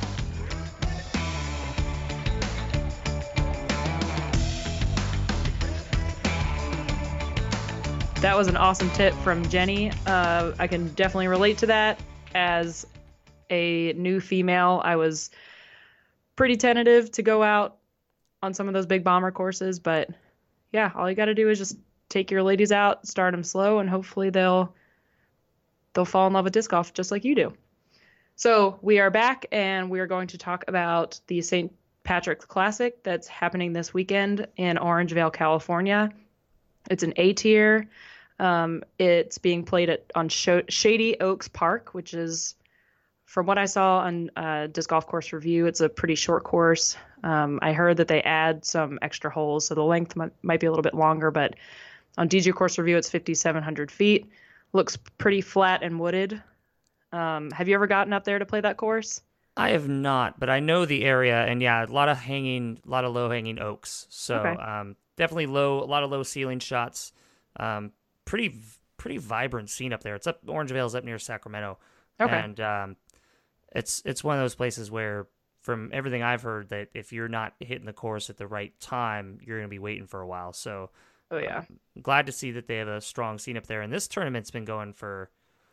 That was an awesome tip from Jenny. Uh, I can definitely relate to that. As a new female, I was pretty tentative to go out on some of those big bomber courses, but yeah, all you got to do is just take your ladies out, start them slow, and hopefully they'll they'll fall in love with disc golf just like you do. So we are back, and we are going to talk about the Saint Patrick's Classic that's happening this weekend in Orangevale, California. It's an A tier. Um, it's being played at on Sh- Shady Oaks Park, which is, from what I saw on uh, Disc Golf Course Review, it's a pretty short course. Um, I heard that they add some extra holes, so the length might, might be a little bit longer, but on D G Course Review, it's fifty-seven hundred feet. Looks pretty flat and wooded. Um, have you ever gotten up there to play that course? I have not, but I know the area, and yeah, a lot of hanging, a lot of low-hanging oaks. So Okay. um, definitely low, a lot of low ceiling shots. Um, pretty, pretty vibrant scene up there. It's up Orangevale's up near Sacramento. Okay. And um, it's it's one of those places where, from everything I've heard, that if you're not hitting the course at the right time, you're going to be waiting for a while. So, Oh yeah. um, glad to see that they have a strong scene up there. And this tournament's been going for,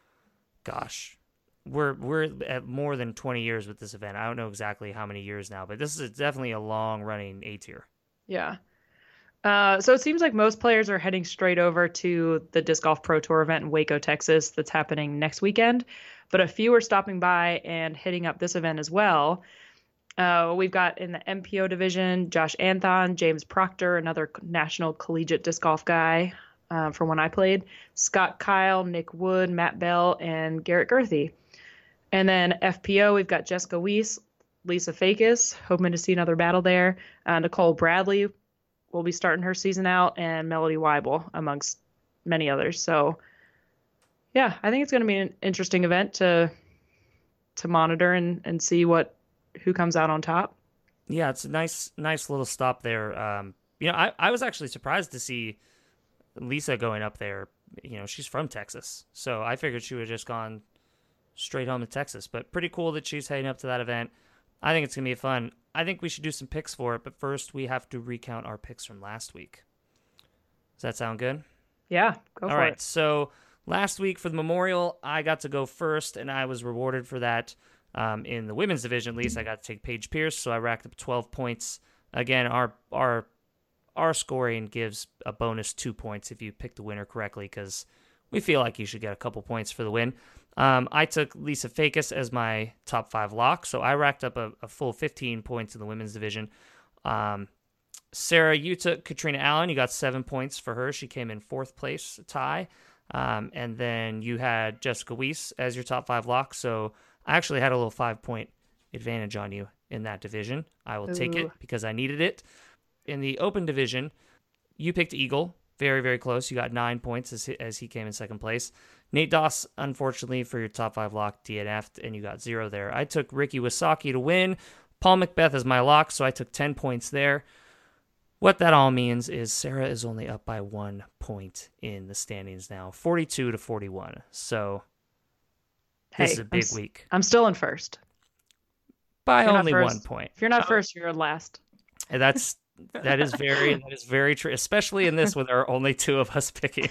gosh, we're we're at more than twenty years with this event. I don't know exactly how many years now, but this is definitely a long running A tier. Yeah. Uh, so it seems like most players are heading straight over to the Disc Golf Pro Tour event in Waco, Texas, that's happening next weekend. But a few are stopping by and hitting up this event as well. Uh, we've got in the M P O division, Josh Anthon, James Proctor, another national collegiate disc golf guy uh, from when I played, Scott Kyle, Nick Wood, Matt Bell, and Garrett Gerthy. And then F P O, we've got Jessica Weiss, Lisa Fakis, hoping to see another battle there. Uh, Nicole Bradley will be starting her season out, and Melody Weibel, amongst many others. So, yeah, I think it's going to be an interesting event to to monitor and, and see what who comes out on top. Yeah, it's a nice nice little stop there. Um, you know, I, I was actually surprised to see Lisa going up there. You know, she's from Texas, so I figured she would have just gone straight home to Texas. But pretty cool that she's heading up to that event. I think it's going to be fun. I think we should do some picks for it, but first we have to recount our picks from last week. Does that sound good? Yeah, go All for right, it. so last week for the Memorial, I got to go first, and I was rewarded for that. Um, in the women's division, at least, I got to take Paige Pierce, so I racked up twelve points. Again, our our our scoring gives a bonus two points if you pick the winner correctly, because we feel like you should get a couple points for the win. Um, I took Lisa Fakis as my top five lock, so I racked up a, a full fifteen points in the women's division. Um, Sarah, you took Katrina Allen. You got seven points for her. She came in fourth place, tie. Um, and then you had Jessica Weiss as your top five lock, so I actually had a little five-point advantage on you in that division. I will take it Ooh. because I needed it. In the open division, you picked Eagle. Very, very close. You got nine points as he, as he came in second place. Nate Doss, unfortunately, for your top five lock, D N F'd, and you got zero there. I took Ricky Wasaki to win. Paul Macbeth as my lock, so I took ten points there. What that all means is Sarah is only up by one point in the standings now, forty-two to forty-one. So this Hey, is a I'm big s- week. I'm still in first. By You're not only first. one point. If you're not first, you're last. And that's that is very that is very true, especially in this when there are only two of us picking.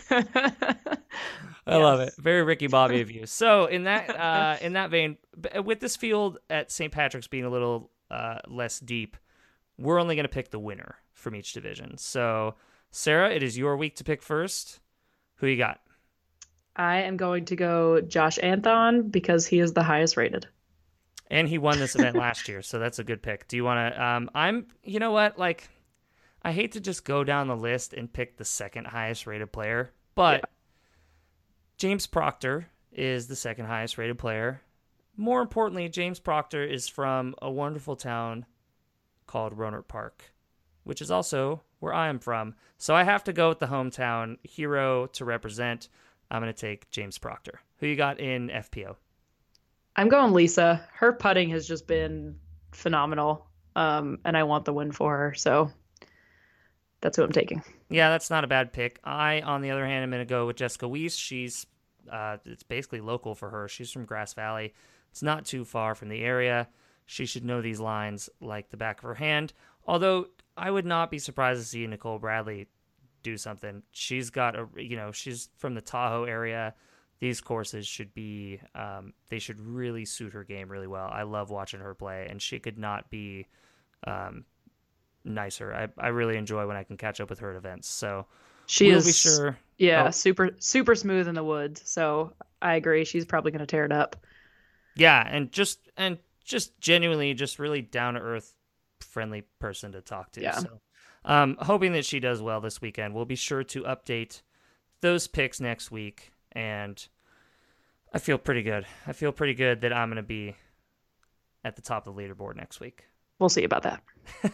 I love it. Very Ricky Bobby of you. So in that uh, in that vein, b- with this field at Saint Patrick's being a little uh, less deep, we're only going to pick the winner from each division. So Sarah, it is your week to pick first. Who you got? I am going to go Josh Anthon because he is the highest rated. And he won this event last year, so that's a good pick. Do you want to? Um, I'm. You know what? Like, I hate to just go down the list and pick the second highest rated player, but Yeah. James Proctor is the second highest rated player. More importantly, James Proctor is from a wonderful town called Rohnert Park, which is also where I am from. So I have to go with the hometown hero to represent. I'm going to take James Proctor. Who you got in F P O? I'm going Lisa. Her putting has just been phenomenal, um, and I want the win for her. So that's who I'm taking. Yeah, that's not a bad pick. I, on the other hand, am going to go with Jessica Weiss. She's, uh, it's basically local for her. She's from Grass Valley. It's not too far from the area. She should know these lines like the back of her hand. Although I would not be surprised to see Nicole Bradley do something. She's got a, you know, she's from the Tahoe area. These courses should be, um, they should really suit her game really well. I love watching her play, and she could not be, um, nicer. I, I really enjoy when I can catch up with her at events. So She we'll is, be sure. yeah, Oh. super super smooth in the woods. So I agree. She's probably going to tear it up. Yeah, and just and just genuinely just really down to earth, friendly person to talk to. Yeah. So um hoping that she does well this weekend. We'll be sure to update those picks next week, and I feel pretty good. I feel pretty good that I'm gonna be at the top of the leaderboard next week. We'll see about that.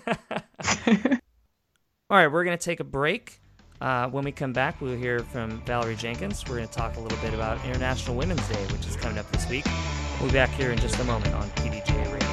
All right, we're going to take a break. Uh, when we come back, we'll hear from Valerie Jenkins. We're going to talk a little bit about International Women's Day, which is coming up this week. We'll be back here in just a moment on P D G A Radio.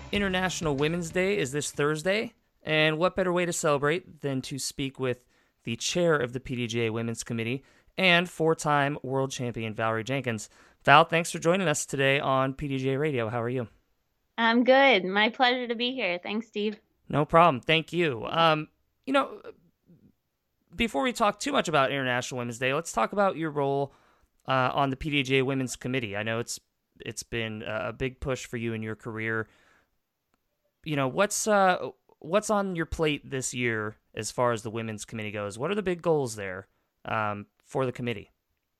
International Women's Day is this Thursday, and what better way to celebrate than to speak with the chair of the P D G A Women's Committee and four-time world champion Valerie Jenkins. Val, thanks for joining us today on P D G A Radio. How are you? I'm good. My pleasure to be here. Thanks, Steve. No problem. Thank you. Um, you know, before we talk too much about International Women's Day, let's talk about your role uh, on the P D G A Women's Committee. I know it's it's been a big push for you in your career. You know, what's uh, what's on your plate this year as far as the Women's Committee goes? What are the big goals there um, for the committee?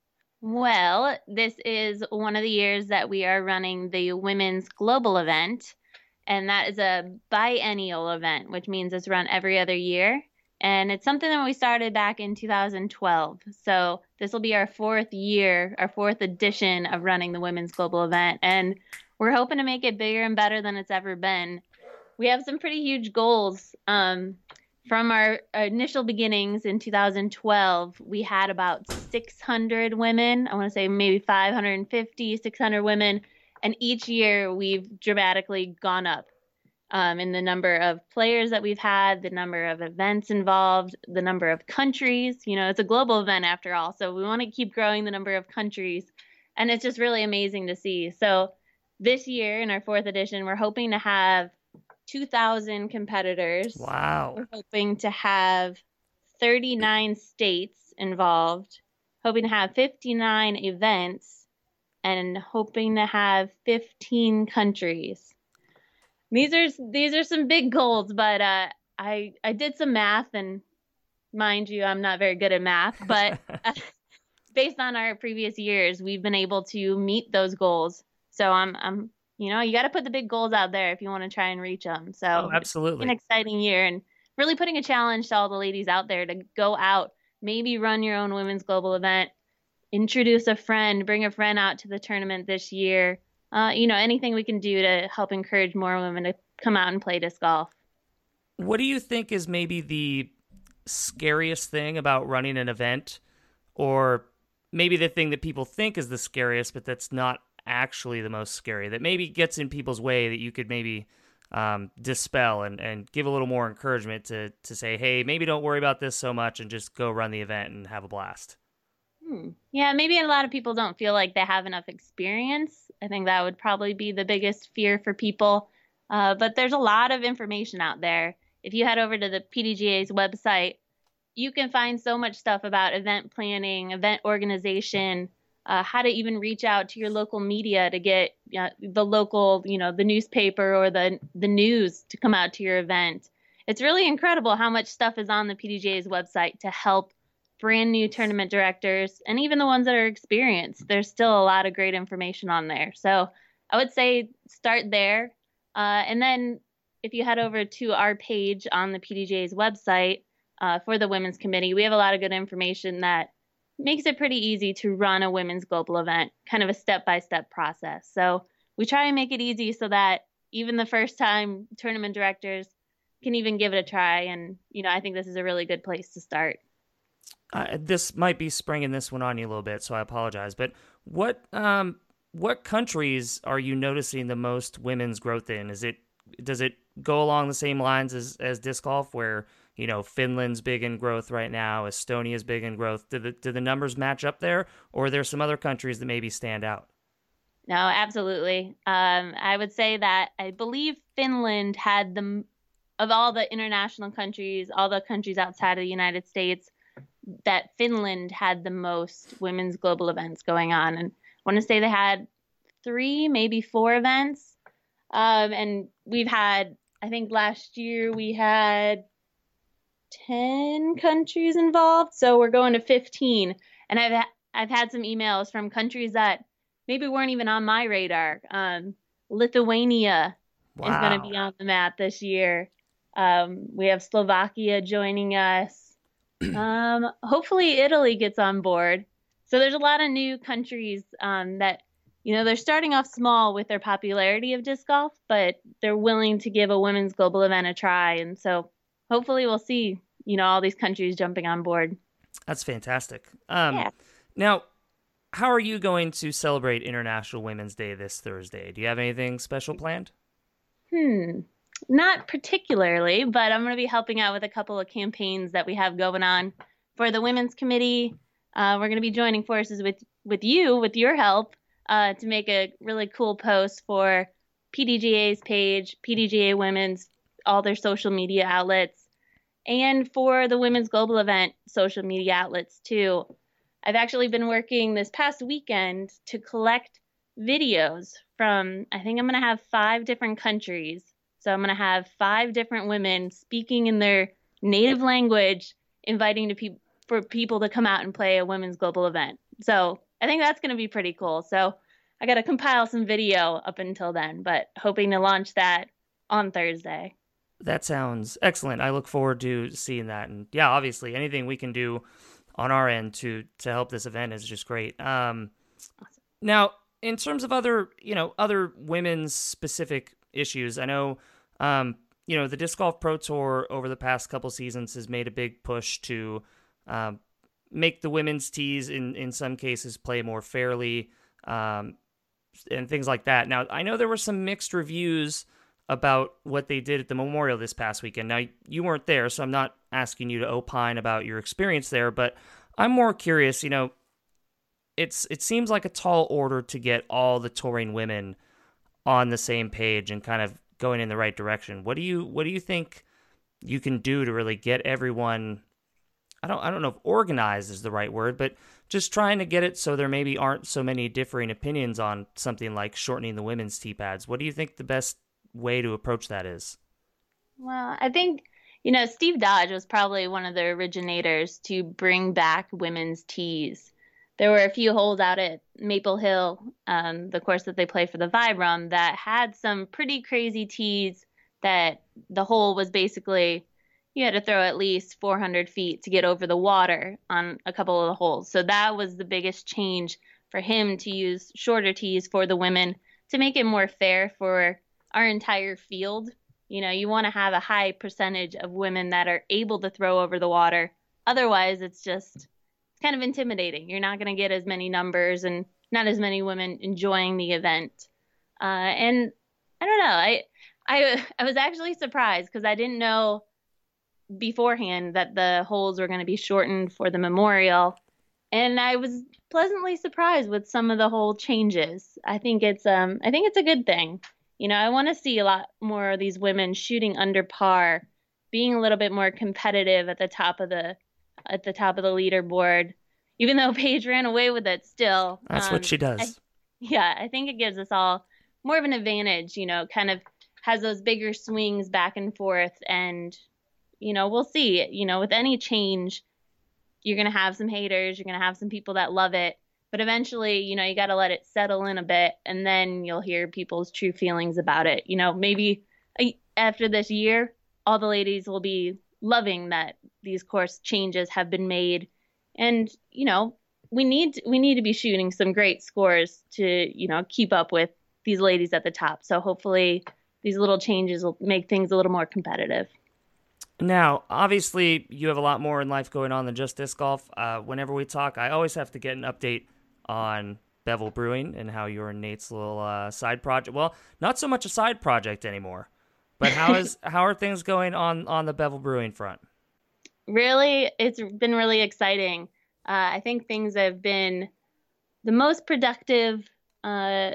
Well, this is one of the years that we are running the Women's Global event, and that is a biennial event, which means it's run every other year. And it's something that we started back in two thousand twelve. So this will be our fourth year, our fourth edition of running the Women's Global event. And we're hoping to make it bigger and better than it's ever been. We have some pretty huge goals. Um, from our, our initial beginnings in two thousand twelve, we had about six hundred women. I want to say maybe five hundred fifty, six hundred women. And each year we've dramatically gone up um, in the number of players that we've had, the number of events involved, the number of countries. You know, it's a global event after all. So we want to keep growing the number of countries. And it's just really amazing to see. So this year in our fourth edition, we're hoping to have two thousand competitors. Wow. We're hoping to have thirty-nine states involved, hoping to have fifty-nine events, and hoping to have fifteen countries. These are these are some big goals, but uh, I I did some math, and mind you, I'm not very good at math, but uh, based on our previous years, we've been able to meet those goals. So I'm I'm You know, you got to put the big goals out there if you want to try and reach them. So oh, absolutely. It's an exciting year and really putting a challenge to all the ladies out there to go out, maybe run your own Women's Global event, introduce a friend, bring a friend out to the tournament this year. Uh, you know, anything we can do to help encourage more women to come out and play disc golf. What do you think is maybe the scariest thing about running an event, or maybe the thing that people think is the scariest, but that's not actually the most scary, that maybe gets in people's way, that you could maybe um, dispel and, and give a little more encouragement to to say, hey, maybe don't worry about this so much and just go run the event and have a blast? Hmm. Yeah, maybe a lot of people don't feel like they have enough experience. I think that would probably be the biggest fear for people. Uh, but there's a lot of information out there. If you head over to the P D G A's website, you can find so much stuff about event planning, event organization, Uh, how to even reach out to your local media to get uh, the local, you know, the newspaper or the the news to come out to your event. It's really incredible how much stuff is on the P D G A's website to help brand new tournament directors and even the ones that are experienced. There's still a lot of great information on there. So I would say start there. Uh, and then if you head over to our page on the P D G A's website uh, for the Women's Committee, we have a lot of good information that makes it pretty easy to run a Women's Global event, kind of a step-by-step process. So we try and make it easy so that even the first-time tournament directors can even give it a try. And, you know, I think this is a really good place to start. Uh, this might be springing this one on you a little bit, so I apologize. But what um, what countries are you noticing the most women's growth in? Is it does it go along the same lines as, as disc golf, where, you know, Finland's big in growth right now, Estonia's big in growth? Do the, do the numbers match up there, or are there some other countries that maybe stand out? No, absolutely. Um, I would say that I believe Finland had the, of all the international countries, all the countries outside of the United States, that Finland had the most women's global events going on. And I want to say they had three, maybe four events. Um, and we've had, I think last year we had ten countries involved, so we're going to fifteen. And I've ha- I've had some emails from countries that maybe weren't even on my radar. Um, Lithuania Wow. is going to be on the map this year. Um, we have Slovakia joining us. Um, hopefully Italy gets on board. So there's a lot of new countries um, that, you know, they're starting off small with their popularity of disc golf, but they're willing to give a women's global event a try. And so hopefully we'll see, you know, all these countries jumping on board. That's fantastic. Um, Yeah. Now, how are you going to celebrate International Women's Day this Thursday? Do you have anything special planned? Hmm, not particularly, but I'm going to be helping out with a couple of campaigns that we have going on for the Women's Committee. Uh, we're going to be joining forces with, with you, with your help, uh, to make a really cool post for P D G A's page, P D G A Women's, all their social media outlets, and for the Women's Global Event social media outlets too. I've actually been working this past weekend to collect videos from, I think I'm going to have five different countries. So I'm going to have five different women speaking in their native language, inviting to pe- for people to come out and play a women's global event. So I think that's going to be pretty cool. So I got to compile some video up until then, but hoping to launch that on Thursday. That sounds excellent. I look forward to seeing that. And yeah, obviously anything we can do on our end to to help this event is just great. Um, Awesome. Now, in terms of other, you know, other women's specific issues, I know, um, you know, the Disc Golf Pro Tour over the past couple seasons has made a big push to um, make the women's tees in, in some cases play more fairly, um, and things like that. Now, I know there were some mixed reviews about what they did at the Memorial this past weekend. Now, you weren't there, so I'm not asking you to opine about your experience there, but I'm more curious, you know, it's it seems like a tall order to get all the touring women on the same page and kind of going in the right direction. What do you what do you think you can do to really get everyone, I don't I don't know if organized is the right word, but just trying to get it so there maybe aren't so many differing opinions on something like shortening the women's tee pads? What do you think the best way to approach that is? Well, I think, you know, Steve Dodge was probably one of the originators to bring back women's tees. There were a few holes out at Maple Hill, um, the course that they play for the Vibram, that had some pretty crazy tees that the hole was basically, you had to throw at least four hundred feet to get over the water on a couple of the holes. So that was the biggest change for him, to use shorter tees for the women to make it more fair for our entire field. You know, you want to have a high percentage of women that are able to throw over the water. Otherwise, it's just, it's kind of intimidating. You're not going to get as many numbers and not as many women enjoying the event. Uh, and I don't know, I, I, I was actually surprised because I didn't know beforehand that the holes were going to be shortened for the Memorial. And I was pleasantly surprised with some of the hole changes. I think it's, um, I think it's a good thing. You know, I want to see a lot more of these women shooting under par, being a little bit more competitive at the top of the at the top of the leaderboard. Even though Paige ran away with it, still. That's um, what she does. I, yeah, I think it gives us all more of an advantage. You know, kind of has those bigger swings back and forth, and you know, we'll see. You know, with any change, you're gonna have some haters. You're gonna have some people that love it. But eventually, you know, you got to let it settle in a bit, and then you'll hear people's true feelings about it. You know, maybe a, after this year, all the ladies will be loving that these course changes have been made. And, you know, we need we need to be shooting some great scores to, you know, keep up with these ladies at the top. So hopefully these little changes will make things a little more competitive. Now, obviously, you have a lot more in life going on than just disc golf. Uh, whenever we talk, I always have to get an update on Bevel Brewing and how you're Nate's little uh, side project. Well, not so much a side project anymore, but how is how are things going on on the Bevel Brewing front? Really, it's been really exciting. Uh, I think things have been the most productive uh,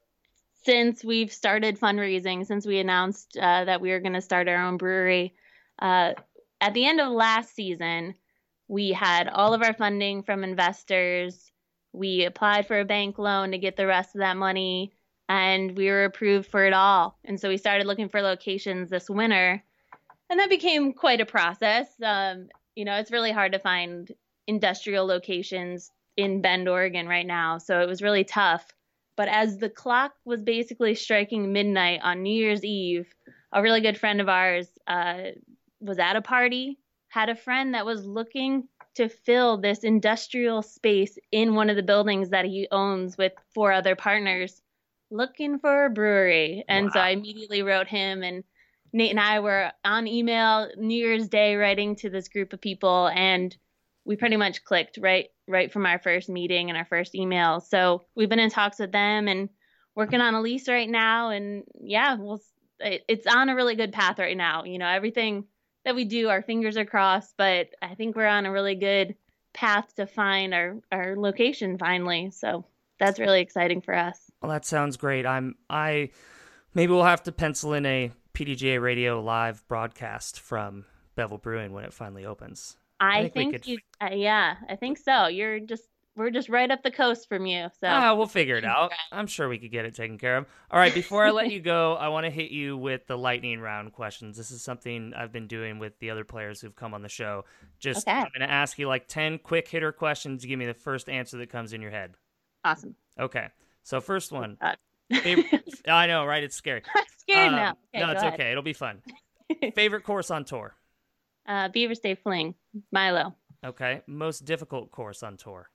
since we've started fundraising, since we announced uh, that we were going to start our own brewery. Uh, at the end of last season, we had all of our funding from investors. We applied for a bank loan to get the rest of that money, and we were approved for it all. And so we started looking for locations this winter, and that became quite a process. Um, you know, it's really hard to find industrial locations in Bend, Oregon right now, so it was really tough. But as the clock was basically striking midnight on New Year's Eve, a really good friend of ours uh, was at a party, had a friend that was looking to fill this industrial space in one of the buildings that he owns with four other partners, looking for a brewery. And wow. So I immediately wrote him, and Nate and I were on email New Year's Day writing to this group of people, and we pretty much clicked right right from our first meeting and our first email. So we've been in talks with them and working on a lease right now. And yeah, we'll it, it's on a really good path right now. You know, everything that we do, our fingers are crossed, but I think we're on a really good path to find our, our location finally. So that's really exciting for us. Well, that sounds great. I'm I maybe we'll have to pencil in a P D G A Radio live broadcast from Bevel Brewing when it finally opens. I, I think, think, we could... you, uh, yeah, I think so. You're just, we're just right up the coast from you. So ah, we'll figure it out. I'm sure we could get it taken care of. All right, before I let you go, I want to hit you with the lightning round questions. This is something I've been doing with the other players who've come on the show. Just, okay. I'm going to ask you like ten quick hitter questions. You give me the first answer that comes in your head. Awesome. Okay. So first one. Oh, favorite, I know, right? It's scary. I'm scared um, now. Okay, no, it's ahead. okay. It'll be fun. Favorite course on tour? Uh, Beaver State Fling, Milo. Okay. Most difficult course on tour?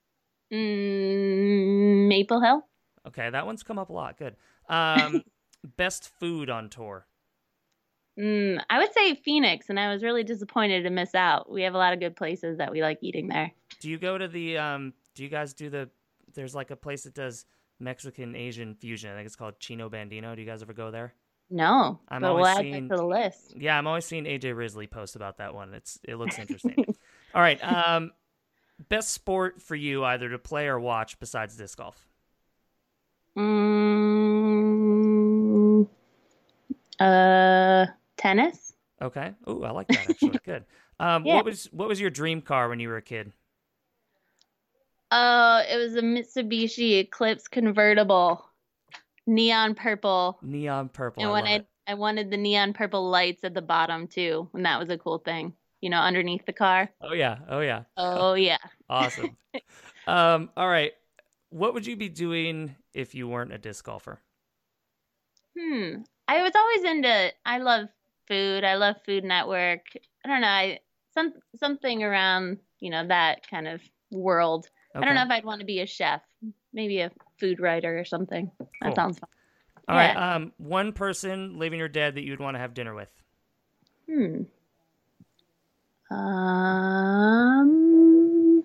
Mm, Maple Hill. Okay, that one's come up a lot. Good. Um, best food on tour? Mm, I would say Phoenix, and I was really disappointed to miss out. We have a lot of good places that we like eating there. Do you go to the, um, do you guys do the, there's like a place that does Mexican Asian fusion. I think it's called Chino Bandino. Do you guys ever go there? No, I'm but we'll always add seeing, that to the list. Yeah, I'm always seeing A J Risley post about that one. It's It looks interesting. All right. Um, best sport for you, either to play or watch besides disc golf? Mm, uh, tennis. Okay. Oh, I like that actually. Good. Um, Yeah. what was what was your dream car when you were a kid? Uh, it was a Mitsubishi Eclipse convertible, neon purple. Neon purple. And I when love I it. I wanted the neon purple lights at the bottom too, and that was a cool thing. You know, underneath the car. Oh yeah. Oh yeah. Oh yeah. Awesome. um, all right. What would you be doing if you weren't a disc golfer? Hmm. I was always into. I love food. I love Food Network. I don't know. I some something around you know that kind of world. Okay. I don't know if I'd want to be a chef. Maybe a food writer or something. That Cool. sounds fun. All Yeah. right. Um, one person, living or dead, that you'd want to have dinner with. Hmm. Um.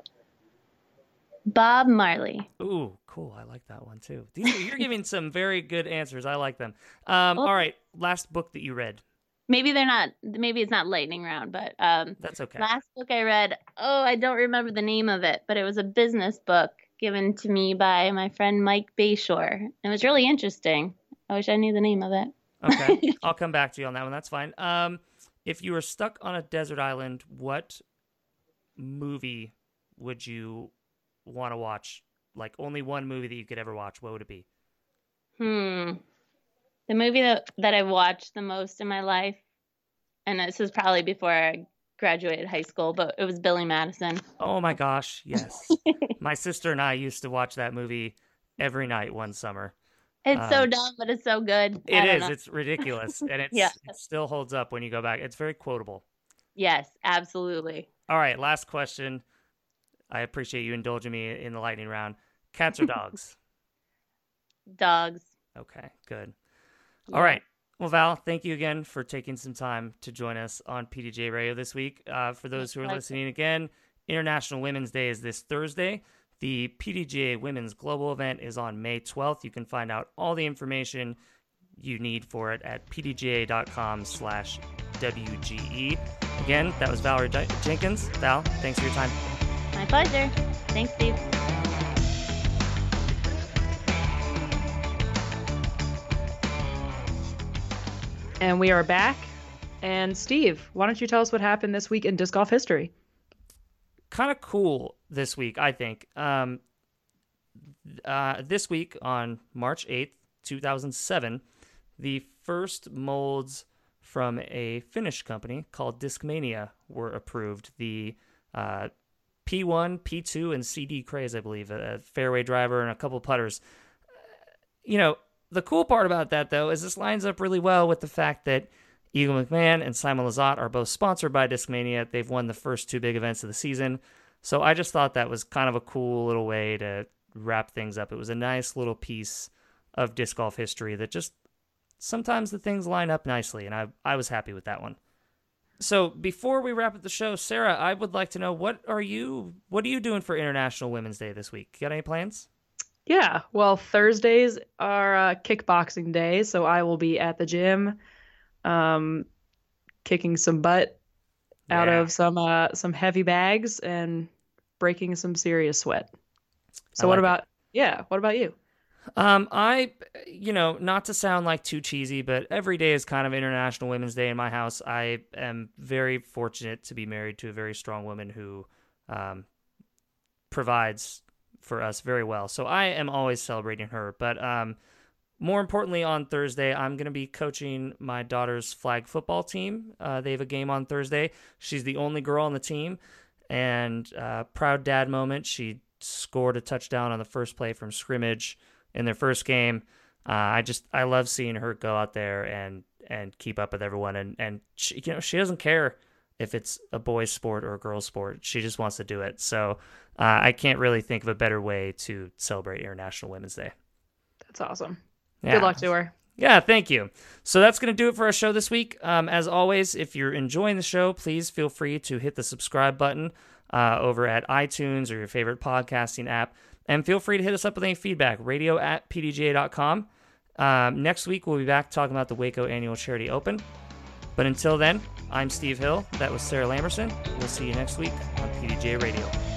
Bob Marley. Ooh, cool. I like that one too. These are, you're giving some very good answers. I like them. Um, Well- all right. Last book that you read. Maybe they're not. Maybe it's not lightning round, but um. That's okay. Last book I read, oh, I don't remember the name of it, but it was a business book given to me by my friend Mike Bayshore. It was really interesting. I wish I knew the name of it. Okay. I'll come back to you on that one. That's fine. Um, if you were stuck on a desert island, what movie would you want to watch? Like only one movie that you could ever watch. What would it be? Hmm. The movie that, that I've watched the most in my life, and this was probably before I graduated high school, but it was Billy Madison. Oh my gosh. Yes. My sister and I used to watch that movie every night one summer. It's so Um, dumb, but it's so good. I It don't is. know. It's ridiculous. And it's, Yeah. it still holds up when you go back. It's very quotable. Yes, absolutely. All right. Last question. I appreciate you indulging me in the lightning round. Cats or dogs? Dogs. Okay, good. Yeah. All right. Well, Val, thank you again for taking some time to join us on P D J Radio this week. Uh, for those who are pleasure. listening again, International Women's Day is this Thursday. The P D G A Women's Global event is on May twelfth. You can find out all the information you need for it at pdga.com slash WGE. Again, that was Valerie D- Jenkins. Val, thanks for your time. My pleasure. Thanks, Steve. And we are back. And Steve, why don't you tell us what happened this week in disc golf history? Kind of cool this week, I think. Um, uh, this week on March eighth, two thousand seven, the first molds from a Finnish company called Discmania were approved. The uh, P one, P two, and C D Craze, I believe, a, a fairway driver and a couple putters. You know, the cool part about that, though, is this lines up really well with the fact that Eagle McMahon and Simon Lizotte are both sponsored by Discmania. They've won the first two big events of the season. So I just thought that was kind of a cool little way to wrap things up. It was a nice little piece of disc golf history that just sometimes the things line up nicely, and I I was happy with that one. So before we wrap up the show, Sarah, I would like to know what are you what are you doing for International Women's Day this week? You got any plans? Yeah, well, Thursdays are uh, kickboxing day, so I will be at the gym, um, kicking some butt out Yeah. of some uh, some heavy bags and breaking some serious sweat. So I what like about yeah? What about you? Um, I, you know, not to sound like too cheesy, but every day is kind of International Women's Day in my house. I am very fortunate to be married to a very strong woman who um, provides for us very well. So I am always celebrating her. But um, more importantly, on Thursday, I'm going to be coaching my daughter's flag football team. Uh, they have a game on Thursday. She's the only girl on the team. And uh, proud dad moment, she scored a touchdown on the first play from scrimmage in their first game. Uh, I just, I love seeing her go out there and, and keep up with everyone. And, and she, you know, she doesn't care if it's a boys sport or a girls sport. She just wants to do it. So uh, I can't really think of a better way to celebrate International Women's Day. That's awesome. Yeah. Good luck to her. Yeah, thank you. So that's going to do it for our show this week. Um, as always, if you're enjoying the show, please feel free to hit the subscribe button uh, over at iTunes or your favorite podcasting app. And feel free to hit us up with any feedback, radio at p d g a dot com. Um, next week, we'll be back talking about the Waco Annual Charity Open. But until then, I'm Steve Hill. That was Sarah Lamberson. We'll see you next week on P D G A Radio.